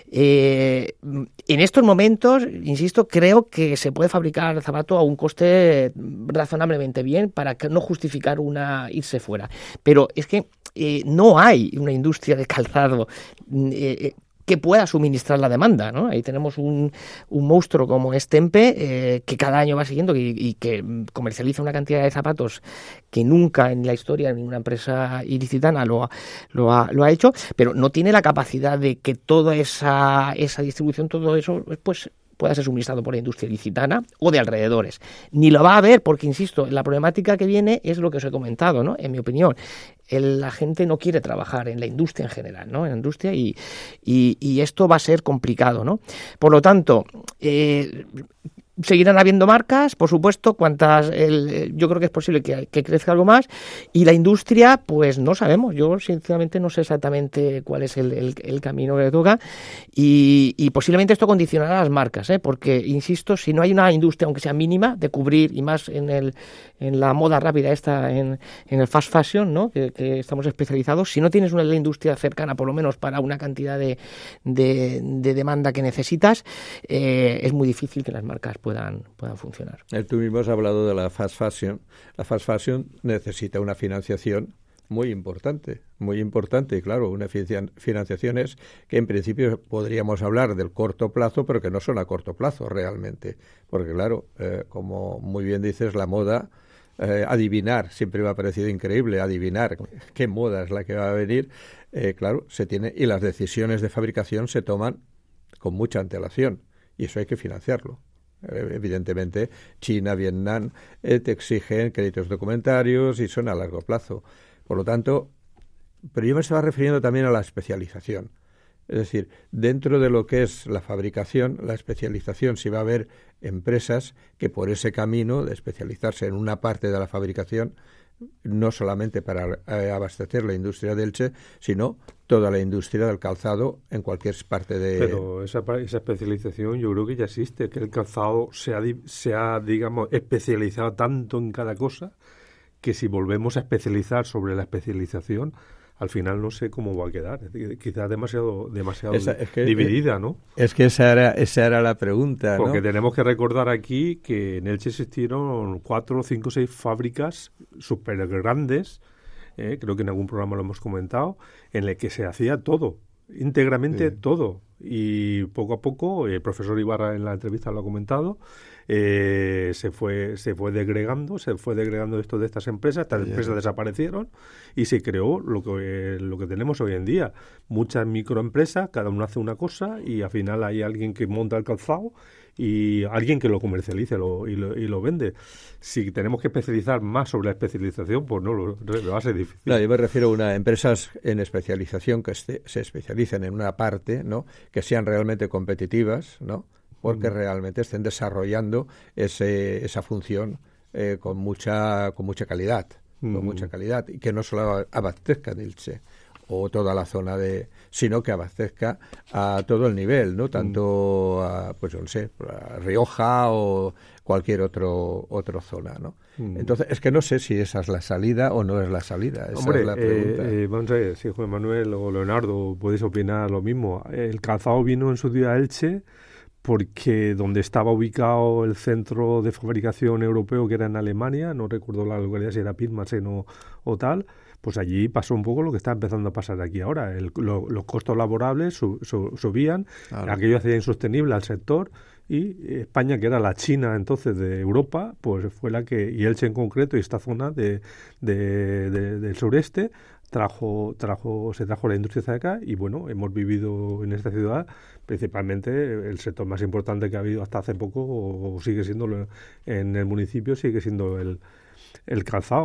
Speaker 7: Eh, en estos momentos, insisto, creo que se puede fabricar el zapato a un coste razonablemente bien para que no justificar una irse fuera. Pero es que eh, no hay una industria de calzado eh, que pueda suministrar la demanda, ¿no? Ahí tenemos un, un monstruo como es Tempe, eh, que cada año va siguiendo y, y que comercializa una cantidad de zapatos que nunca en la historia ninguna empresa ilicitana lo ha, lo ha, lo ha hecho, pero no tiene la capacidad de que toda esa, esa distribución, todo eso, pues pueda ser suministrado por la industria ilicitana o de alrededores. Ni lo va a haber porque, insisto, la problemática que viene es lo que os he comentado, ¿no? En mi opinión, el, la gente no quiere trabajar en la industria en general, ¿no? En la industria y, y, y esto va a ser complicado, ¿no? Por lo tanto, eh, seguirán habiendo marcas, por supuesto, cuantas el, yo creo que es posible que, que crezca algo más, y la industria, pues no sabemos. Yo sinceramente no sé exactamente cuál es el, el, el camino que le toca, y, y posiblemente esto condicionará a las marcas, ¿eh? Porque, insisto, si no hay una industria, aunque sea mínima, de cubrir, y más en el en la moda rápida esta, en, en el fast fashion, ¿no? Que, que estamos especializados, si no tienes una industria cercana, por lo menos para una cantidad de, de, de demanda que necesitas, eh, es muy difícil que las marcas puedan, puedan funcionar.
Speaker 3: Tú mismo has hablado de la fast fashion. La fast fashion necesita una financiación muy importante, muy importante, y claro, una financiación es que en principio podríamos hablar del corto plazo, pero que no son a corto plazo realmente, porque claro, eh, como muy bien dices, la moda, eh, adivinar, siempre me ha parecido increíble adivinar qué moda es la que va a venir, eh, claro, se tiene, y las decisiones de fabricación se toman con mucha antelación, y eso hay que financiarlo. Evidentemente, China, Vietnam eh, te exigen créditos documentarios y son a largo plazo. Por lo tanto, pero yo me estaba refiriendo también a la especialización. Es decir, dentro de lo que es la fabricación, la especialización, si va a haber empresas que por ese camino de especializarse en una parte de la fabricación, no solamente para eh, abastecer la industria de Elche, sino toda la industria del calzado en cualquier parte de...
Speaker 2: Pero esa, esa especialización yo creo que ya existe, que el calzado se ha, se ha, digamos, especializado tanto en cada cosa que si volvemos a especializar sobre la especialización, al final no sé cómo va a quedar. Quizás demasiado demasiado esa, es que, dividida, ¿no?
Speaker 3: Es que esa era, esa era la pregunta, ¿no?
Speaker 2: Porque tenemos que recordar aquí que en Elche existieron cuatro, cinco, seis fábricas súper grandes, eh, creo que en algún programa lo hemos comentado, en el que se hacía todo, íntegramente sí. todo. Y poco a poco, el profesor Ibarra en la entrevista lo ha comentado, eh, se fue se fue degregando, se fue degregando esto de estas empresas, estas yeah. empresas desaparecieron y se creó lo que, lo que tenemos hoy en día. Muchas microempresas, cada uno hace una cosa y al final hay alguien que monta el calzado y alguien que lo comercialice lo, y, lo, y lo vende. Si tenemos que especializar más sobre la especialización, pues no, lo, lo va a ser difícil.
Speaker 3: No, yo me refiero a una empresas en especialización que este, se especialicen en una parte, ¿no? Que sean realmente competitivas, ¿no? Porque mm. realmente estén desarrollando ese, esa función eh, con mucha con mucha calidad, mm. con mucha calidad, y que no solo abastezca Elche o toda la zona de, sino que abastezca a todo el nivel, ¿no? Tanto mm. a, pues no sé, a Rioja o cualquier otro otro zona, ¿no? Mm. Entonces, es que no sé si esa es la salida o no es la salida. Esa
Speaker 2: Hombre,
Speaker 3: es la pregunta.
Speaker 2: Eh, eh, vamos a ver, si Juan Manuel o Leonardo podéis opinar lo mismo. El calzado vino en su día a Elche porque donde estaba ubicado el centro de fabricación europeo, que era en Alemania, no recuerdo la localidad si era Pirmasens o, o tal, pues allí pasó un poco lo que está empezando a pasar aquí ahora. El, lo, los costos laborables su, su, subían, claro. Aquello hacía insostenible al sector, y España, que era la China entonces de Europa, pues fue la que, y Elche en concreto, y esta zona de, de, de, del sureste, trajo trajo se trajo la industria hacia acá, y bueno, hemos vivido en esta ciudad principalmente el sector más importante que ha habido hasta hace poco, o, o sigue siendo en el municipio, sigue siendo el, el calzado.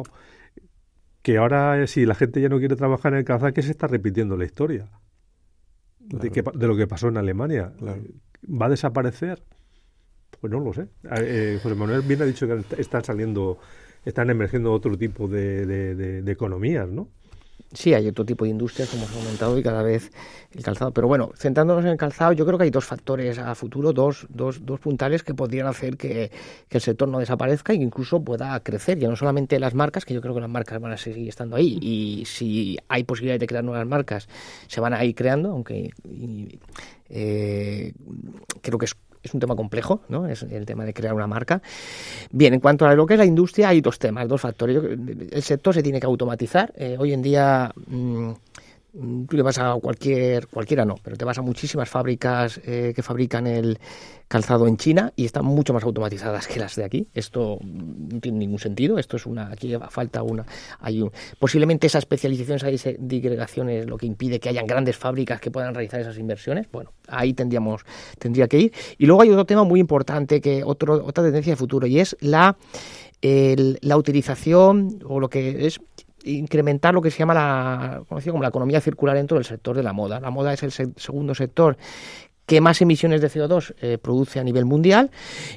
Speaker 2: Que ahora, si la gente ya no quiere trabajar en el calzado, que se está repitiendo la historia claro. de, que, de lo que pasó en Alemania. Claro. ¿Va a desaparecer? Pues no lo sé. Eh, José Manuel bien ha dicho que están saliendo, están emergiendo otro tipo de, de, de, de economías, ¿no?
Speaker 7: Sí, hay otro tipo de industrias, como hemos comentado, y cada vez el calzado. Pero bueno, centrándonos en el calzado, yo creo que hay dos factores a futuro, dos, dos, dos puntales que podrían hacer que, que el sector no desaparezca y que incluso pueda crecer. Ya no solamente las marcas, que yo creo que las marcas van a seguir estando ahí, y si hay posibilidad de crear nuevas marcas, se van a ir creando, aunque y, eh, creo que es Es un tema complejo, ¿no? Es el tema de crear una marca. Bien, en cuanto a lo que es la industria, hay dos temas, dos factores. El sector se tiene que automatizar. Eh, hoy en día, mmm, tú le vas a cualquier, cualquiera no, pero te vas a muchísimas fábricas eh, que fabrican el calzado en China y están mucho más automatizadas que las de aquí. Esto no tiene ningún sentido. Esto es una, aquí falta una, hay un, posiblemente esa especialización, esa digregación es lo que impide que hayan grandes fábricas que puedan realizar esas inversiones. Bueno, ahí tendríamos, tendría que ir. Y luego hay otro tema muy importante, que otro, otra tendencia de futuro, y es la, el, la utilización o lo que es incrementar lo que se llama la, conocido como la economía circular dentro del sector de la moda. La moda es el se- segundo sector que más emisiones de C O dos eh, produce a nivel mundial,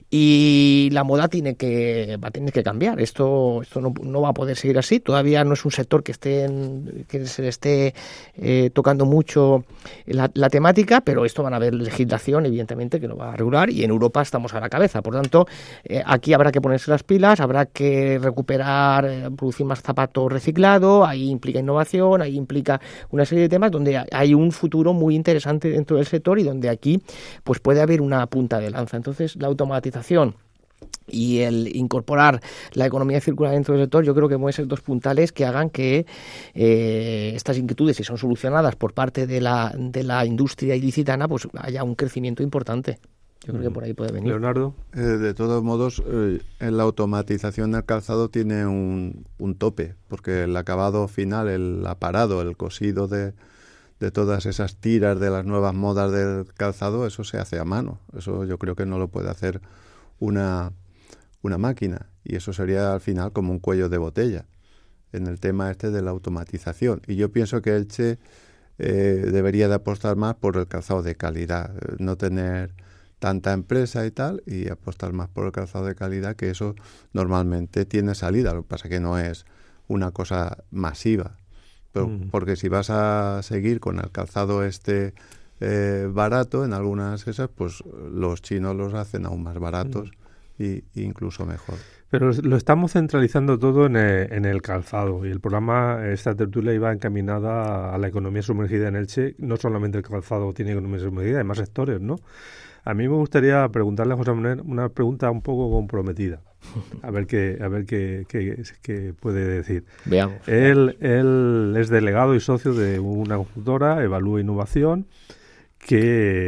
Speaker 7: y la moda tiene que va a tener que cambiar. Esto esto no, no va a poder seguir así. Todavía no es un sector que esté en, que se le esté eh, tocando mucho la, la temática, pero esto van a haber legislación, evidentemente, que lo va a regular, y en Europa estamos a la cabeza. Por tanto, eh, aquí habrá que ponerse las pilas, habrá que recuperar, eh, producir más zapato reciclado. Ahí implica innovación, ahí implica una serie de temas donde hay un futuro muy interesante dentro del sector y donde aquí pues puede haber una punta de lanza. Entonces, la automatización y el incorporar la economía circular dentro del sector, yo creo que pueden ser dos puntales que hagan que eh, estas inquietudes, si son solucionadas por parte de la, de la industria ilicitana, pues haya un crecimiento importante. Yo creo que por ahí puede venir.
Speaker 2: Leonardo.
Speaker 4: Eh, de todos modos, eh, en la automatización del calzado tiene un, un tope, porque el acabado final, el aparado, el cosido de de todas esas tiras de las nuevas modas del calzado, eso se hace a mano. Eso yo creo que no lo puede hacer una, una máquina, y eso sería al final como un cuello de botella en el tema este de la automatización. Y yo pienso que Elche eh, debería de apostar más por el calzado de calidad, no tener tanta empresa y tal, y apostar más por el calzado de calidad, que eso normalmente tiene salida. Lo que pasa es que no es una cosa masiva. Pero, mm. Porque si vas a seguir con el calzado este eh, barato en algunas esas, pues los chinos los hacen aún más baratos mm. y incluso mejor.
Speaker 2: Pero lo estamos centralizando todo en el, en el calzado, y el programa, esta tertulia iba encaminada a la economía sumergida en Elche. No solamente el calzado tiene economía sumergida, hay más sectores, ¿no? A mí me gustaría preguntarle a José Manuel una pregunta un poco comprometida. A ver qué, a ver qué, qué, qué puede decir.
Speaker 7: Veamos.
Speaker 2: Él, él es delegado y socio de una consultora, Evalúa Innovación, que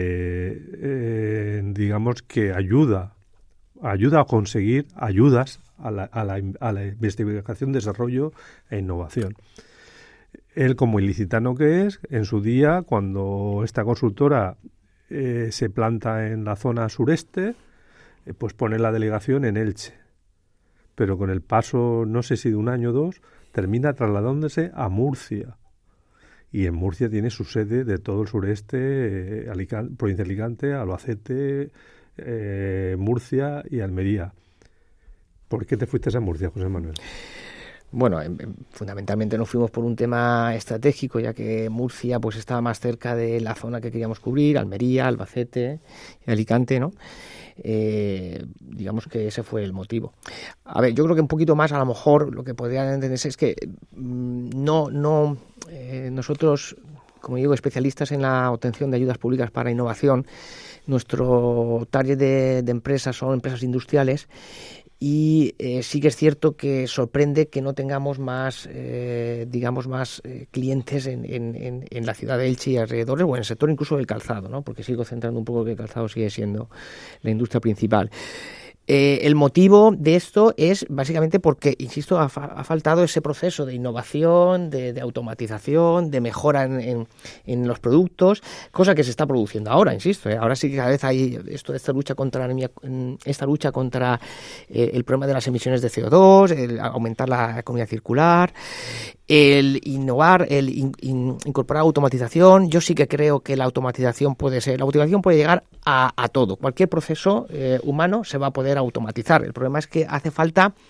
Speaker 2: eh, digamos que ayuda, ayuda a conseguir ayudas a la, a la, a la investigación, desarrollo e innovación. Él, como ilicitano que es, en su día, cuando esta consultora eh, se planta en la zona sureste, eh, pues pone la delegación en Elche. Pero con el paso, no sé si de un año o dos, termina trasladándose a Murcia. Y en Murcia tiene su sede de todo el sureste, eh, Alicante, provincia de Alicante, Albacete, eh, Murcia y Almería. ¿Por qué te fuiste a Murcia, José Manuel?
Speaker 7: Bueno, en, en, fundamentalmente nos fuimos por un tema estratégico, ya que Murcia pues estaba más cerca de la zona que queríamos cubrir, Almería, Albacete y Alicante, ¿no? Eh, digamos que ese fue el motivo. A ver, yo creo que un poquito más, a lo mejor, lo que podrían entenderse es que mmm, no, no, eh, nosotros, como digo, especialistas en la obtención de ayudas públicas para innovación, nuestro target de, de empresas son empresas industriales. Y eh, sí que es cierto que sorprende que no tengamos más, eh, digamos, más eh, clientes en, en, en la ciudad de Elche y alrededores, o en el sector incluso del calzado, ¿no? Porque sigo centrando un poco que el calzado sigue siendo la industria principal. Eh, el motivo de esto es básicamente porque, insisto, ha, fa- ha faltado ese proceso de innovación, de, de automatización, de mejora en, en, en los productos, cosa que se está produciendo ahora, insisto. ¿eh? Ahora sí que cada vez hay esto de esta lucha contra la anemia, esta lucha contra eh, el problema de las emisiones de C O dos, el aumentar la economía circular, el innovar, el in, in, incorporar automatización. Yo sí que creo que la automatización puede ser, la automatización puede llegar a, a todo. Cualquier proceso eh, humano se va a poder automatizar. El problema es que hace falta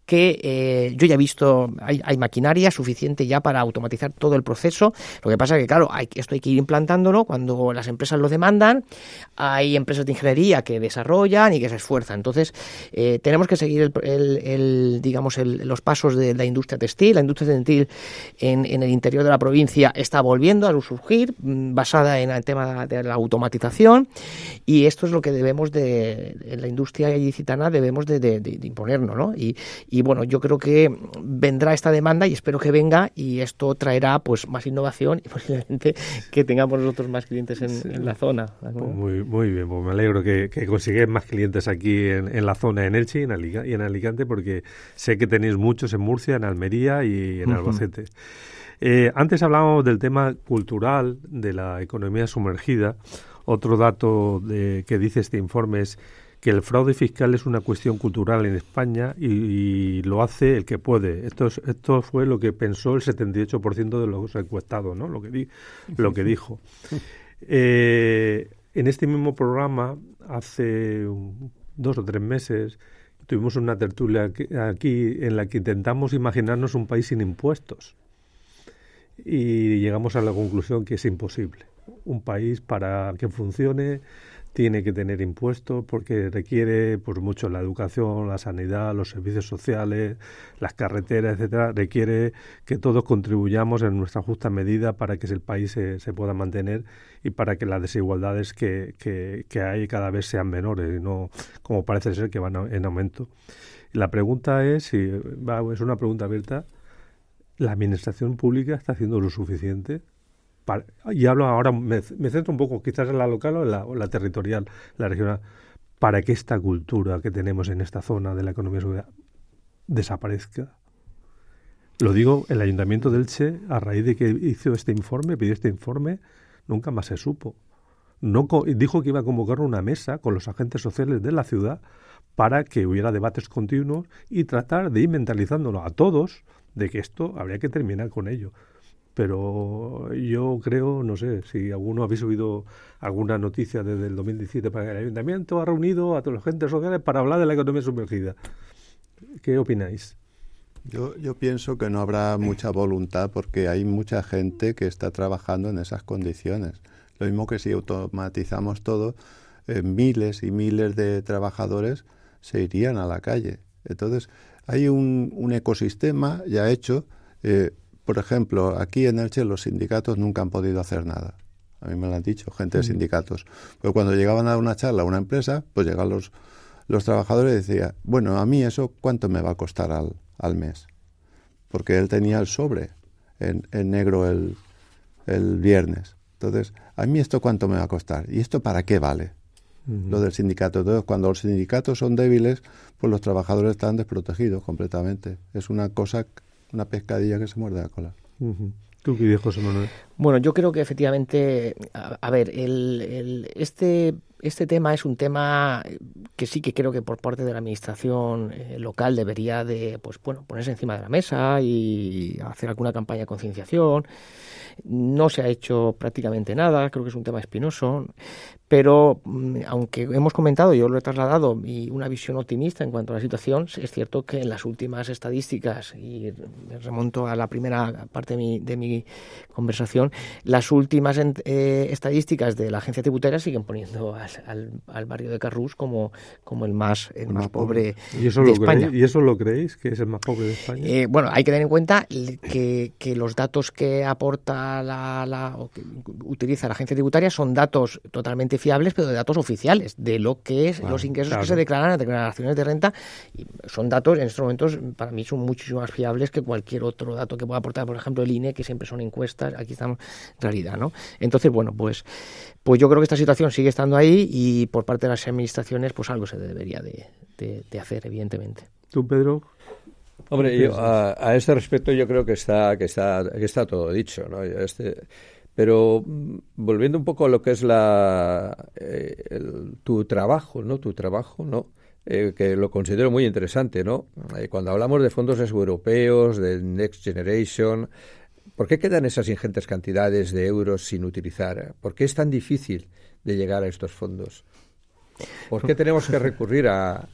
Speaker 7: que eh, yo ya he visto, hay, hay maquinaria suficiente ya para automatizar todo el proceso. Lo que pasa es que, claro, hay, esto hay que ir implantándolo cuando las empresas lo demandan. Hay empresas de ingeniería que desarrollan y que se esfuerzan. Entonces, eh, tenemos que seguir el, el, el, digamos, el, los pasos de la industria textil. La industria textil en, en el interior de la provincia está volviendo a surgir, basada en el tema de la automatización, y esto es lo que debemos de, en la industria ilicitana debemos de, de, de imponernos, ¿no? Y, y bueno, yo creo que vendrá esta demanda y espero que venga, y esto traerá pues más innovación y posiblemente que tengamos nosotros más clientes en, sí. en la zona.
Speaker 2: Muy, muy bien, pues me alegro que, que consigáis más clientes aquí en, en la zona, en Elche y en, Alica, y en Alicante, porque sé que tenéis muchos en Murcia, en Almería y en Albacete. Uh-huh. Eh, antes hablábamos del tema cultural, de la economía sumergida. Otro dato de, que dice este informe es que el fraude fiscal es una cuestión cultural en España y, y lo hace el que puede. Esto, es, esto fue lo que pensó el setenta y ocho por ciento de los encuestados, ¿no? Lo que, di, lo que dijo. Eh, en este mismo programa, hace un, dos o tres meses, tuvimos una tertulia aquí, aquí en la que intentamos imaginarnos un país sin impuestos y llegamos a la conclusión que es imposible. Un país, para que funcione, tiene que tener impuestos porque requiere pues mucho la educación, la sanidad, los servicios sociales, las carreteras, etcétera. Requiere que todos contribuyamos en nuestra justa medida para que el país se, se pueda mantener y para que las desigualdades que, que, que hay cada vez sean menores y no como parece ser que van en aumento. Y la pregunta es, si va, es una pregunta abierta, ¿la administración pública está haciendo lo suficiente? Para, y hablo ahora, me, me centro un poco quizás en la local o en la, o en la territorial, la regional, para que esta cultura que tenemos en esta zona de la economía social desaparezca. Lo digo, el Ayuntamiento de Elche, a raíz de que hizo este informe, pidió este informe, nunca más se supo. No, dijo que iba a convocar una mesa con los agentes sociales de la ciudad para que hubiera debates continuos y tratar de ir mentalizándolo a todos de que esto habría que terminar con ello. Pero yo creo, no sé, si alguno habéis oído alguna noticia desde el dos mil diecisiete para que el Ayuntamiento ha reunido a todos los agentes sociales para hablar de la economía sumergida. ¿Qué opináis?
Speaker 4: Yo, yo pienso que no habrá mucha voluntad porque hay mucha gente que está trabajando en esas condiciones. Lo mismo que si automatizamos todo, eh, miles y miles de trabajadores se irían a la calle. Entonces, hay un, un ecosistema ya hecho. Eh, por ejemplo, aquí en Elche los sindicatos nunca han podido hacer nada. A mí me lo han dicho, gente de sindicatos. Pero cuando llegaban a dar una charla a una empresa, pues llegaban los, los trabajadores y decían, bueno, a mí eso, ¿cuánto me va a costar al, al mes? Porque él tenía el sobre en, en negro el, el viernes. Entonces, ¿a mí esto cuánto me va a costar? ¿Y esto para qué vale? Uh-huh. Lo del sindicato. Entonces, cuando los sindicatos son débiles, pues los trabajadores están desprotegidos completamente. Es una cosa, una pescadilla que se muerde la cola.
Speaker 2: Uh-huh. ¿Tú qué dices, José Manuel?
Speaker 7: Bueno, yo creo que efectivamente, a, a ver, el, el, este, este tema es un tema que sí que creo que por parte de la administración eh, local debería de, pues bueno, ponerse encima de la mesa y hacer alguna campaña de concienciación. No se ha hecho prácticamente nada, creo que es un tema espinoso, pero aunque hemos comentado, yo lo he trasladado, y una visión optimista en cuanto a la situación, es cierto que en las últimas estadísticas, y me remonto a la primera parte de mi, de mi conversación, las últimas eh, estadísticas de la agencia tributaria siguen poniendo al, al, al barrio de Carrús como, como el más, el más pobre, pobre
Speaker 2: ¿Y eso
Speaker 7: de
Speaker 2: lo
Speaker 7: España.
Speaker 2: Creéis, ¿Y eso lo creéis, que es el más pobre de España?
Speaker 7: Eh, bueno, hay que tener en cuenta que, que los datos que aporta La, la, o que utiliza la agencia tributaria son datos totalmente fiables, pero de datos oficiales, de lo que es, claro, los ingresos claro. que se declaran en declaraciones de renta, y son datos, en estos momentos, para mí son muchísimo más fiables que cualquier otro dato que pueda aportar, por ejemplo, el I N E, que siempre son encuestas, aquí estamos en realidad, ¿no? Entonces, bueno, pues, pues yo creo que esta situación sigue estando ahí y por parte de las administraciones, pues algo se debería de, de, de hacer, evidentemente.
Speaker 2: ¿Tú, Pedro?
Speaker 3: Hombre, yo, a, a este respecto yo creo que está que está que está todo dicho, ¿no? Este, pero volviendo un poco a lo que es la eh, el, tu trabajo, ¿no? Tu trabajo, ¿no? Eh, que lo considero muy interesante, ¿no? Eh, cuando hablamos de fondos europeos, de Next Generation, ¿por qué quedan esas ingentes cantidades de euros sin utilizar? ¿Por qué es tan difícil de llegar a estos fondos? ¿Por qué tenemos que recurrir a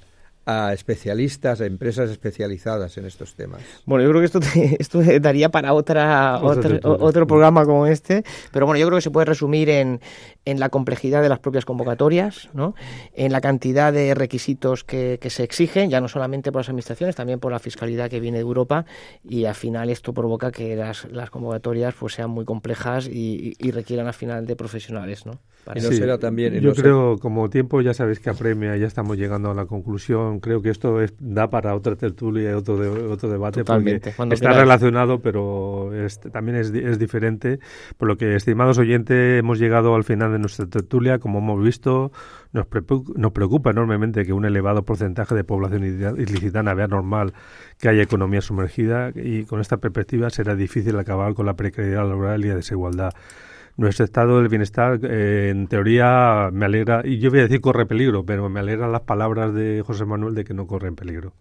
Speaker 3: a especialistas, a empresas especializadas en estos temas.
Speaker 7: Bueno, yo creo que esto, te, esto daría para otra, otro, otro programa como este, pero bueno, yo creo que se puede resumir en, en la complejidad de las propias convocatorias, ¿no? En la cantidad de requisitos que, que se exigen, ya no solamente por las administraciones, también por la fiscalidad que viene de Europa, y al final esto provoca que las, las convocatorias pues sean muy complejas y, y requieran al final de profesionales, ¿no?
Speaker 3: Para y no sí, será también, y
Speaker 2: yo
Speaker 3: no
Speaker 2: creo, ser... como tiempo ya sabéis que apremia, ya estamos llegando a la conclusión. Creo que esto es, da para otra tertulia y otro, de, otro debate. Totalmente. Porque está quieras. relacionado, pero es, también es, es diferente. Por lo que, estimados oyentes, hemos llegado al final de nuestra tertulia. Como hemos visto, nos, preocupa, nos preocupa enormemente que un elevado porcentaje de población ilicitana vea normal que haya economía sumergida, y con esta perspectiva será difícil acabar con la precariedad laboral y la desigualdad. Nuestro estado del bienestar, eh, en teoría, me alegra, y yo voy a decir corre peligro, pero me alegran las palabras de José Manuel de que no corre en peligro.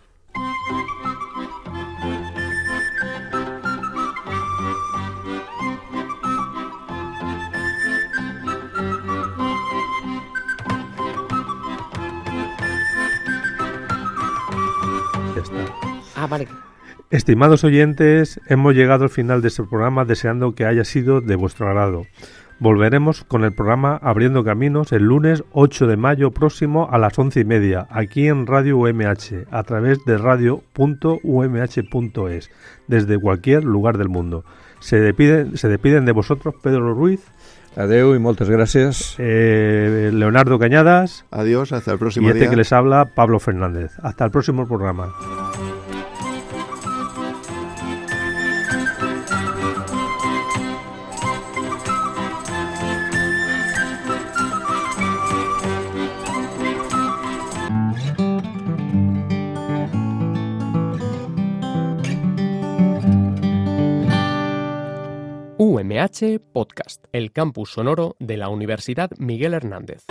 Speaker 2: Ya está.
Speaker 7: Ah, vale.
Speaker 2: Estimados oyentes, hemos llegado al final de este programa deseando que haya sido de vuestro agrado. Volveremos con el programa Abriendo Caminos el lunes ocho de mayo próximo a las once y media, aquí en Radio U M H, a través de radio punto u m h punto es, desde cualquier lugar del mundo. Se despiden, se despiden de vosotros Pedro Ruiz.
Speaker 3: Adeu y muchas gracias.
Speaker 2: Eh, Leonardo Cañadas.
Speaker 4: Adiós, hasta el próximo
Speaker 2: día. Y este
Speaker 4: día.
Speaker 2: que les habla, Pablo Fernández. Hasta el próximo programa.
Speaker 1: U M H Podcast, el campus sonoro de la Universidad Miguel Hernández.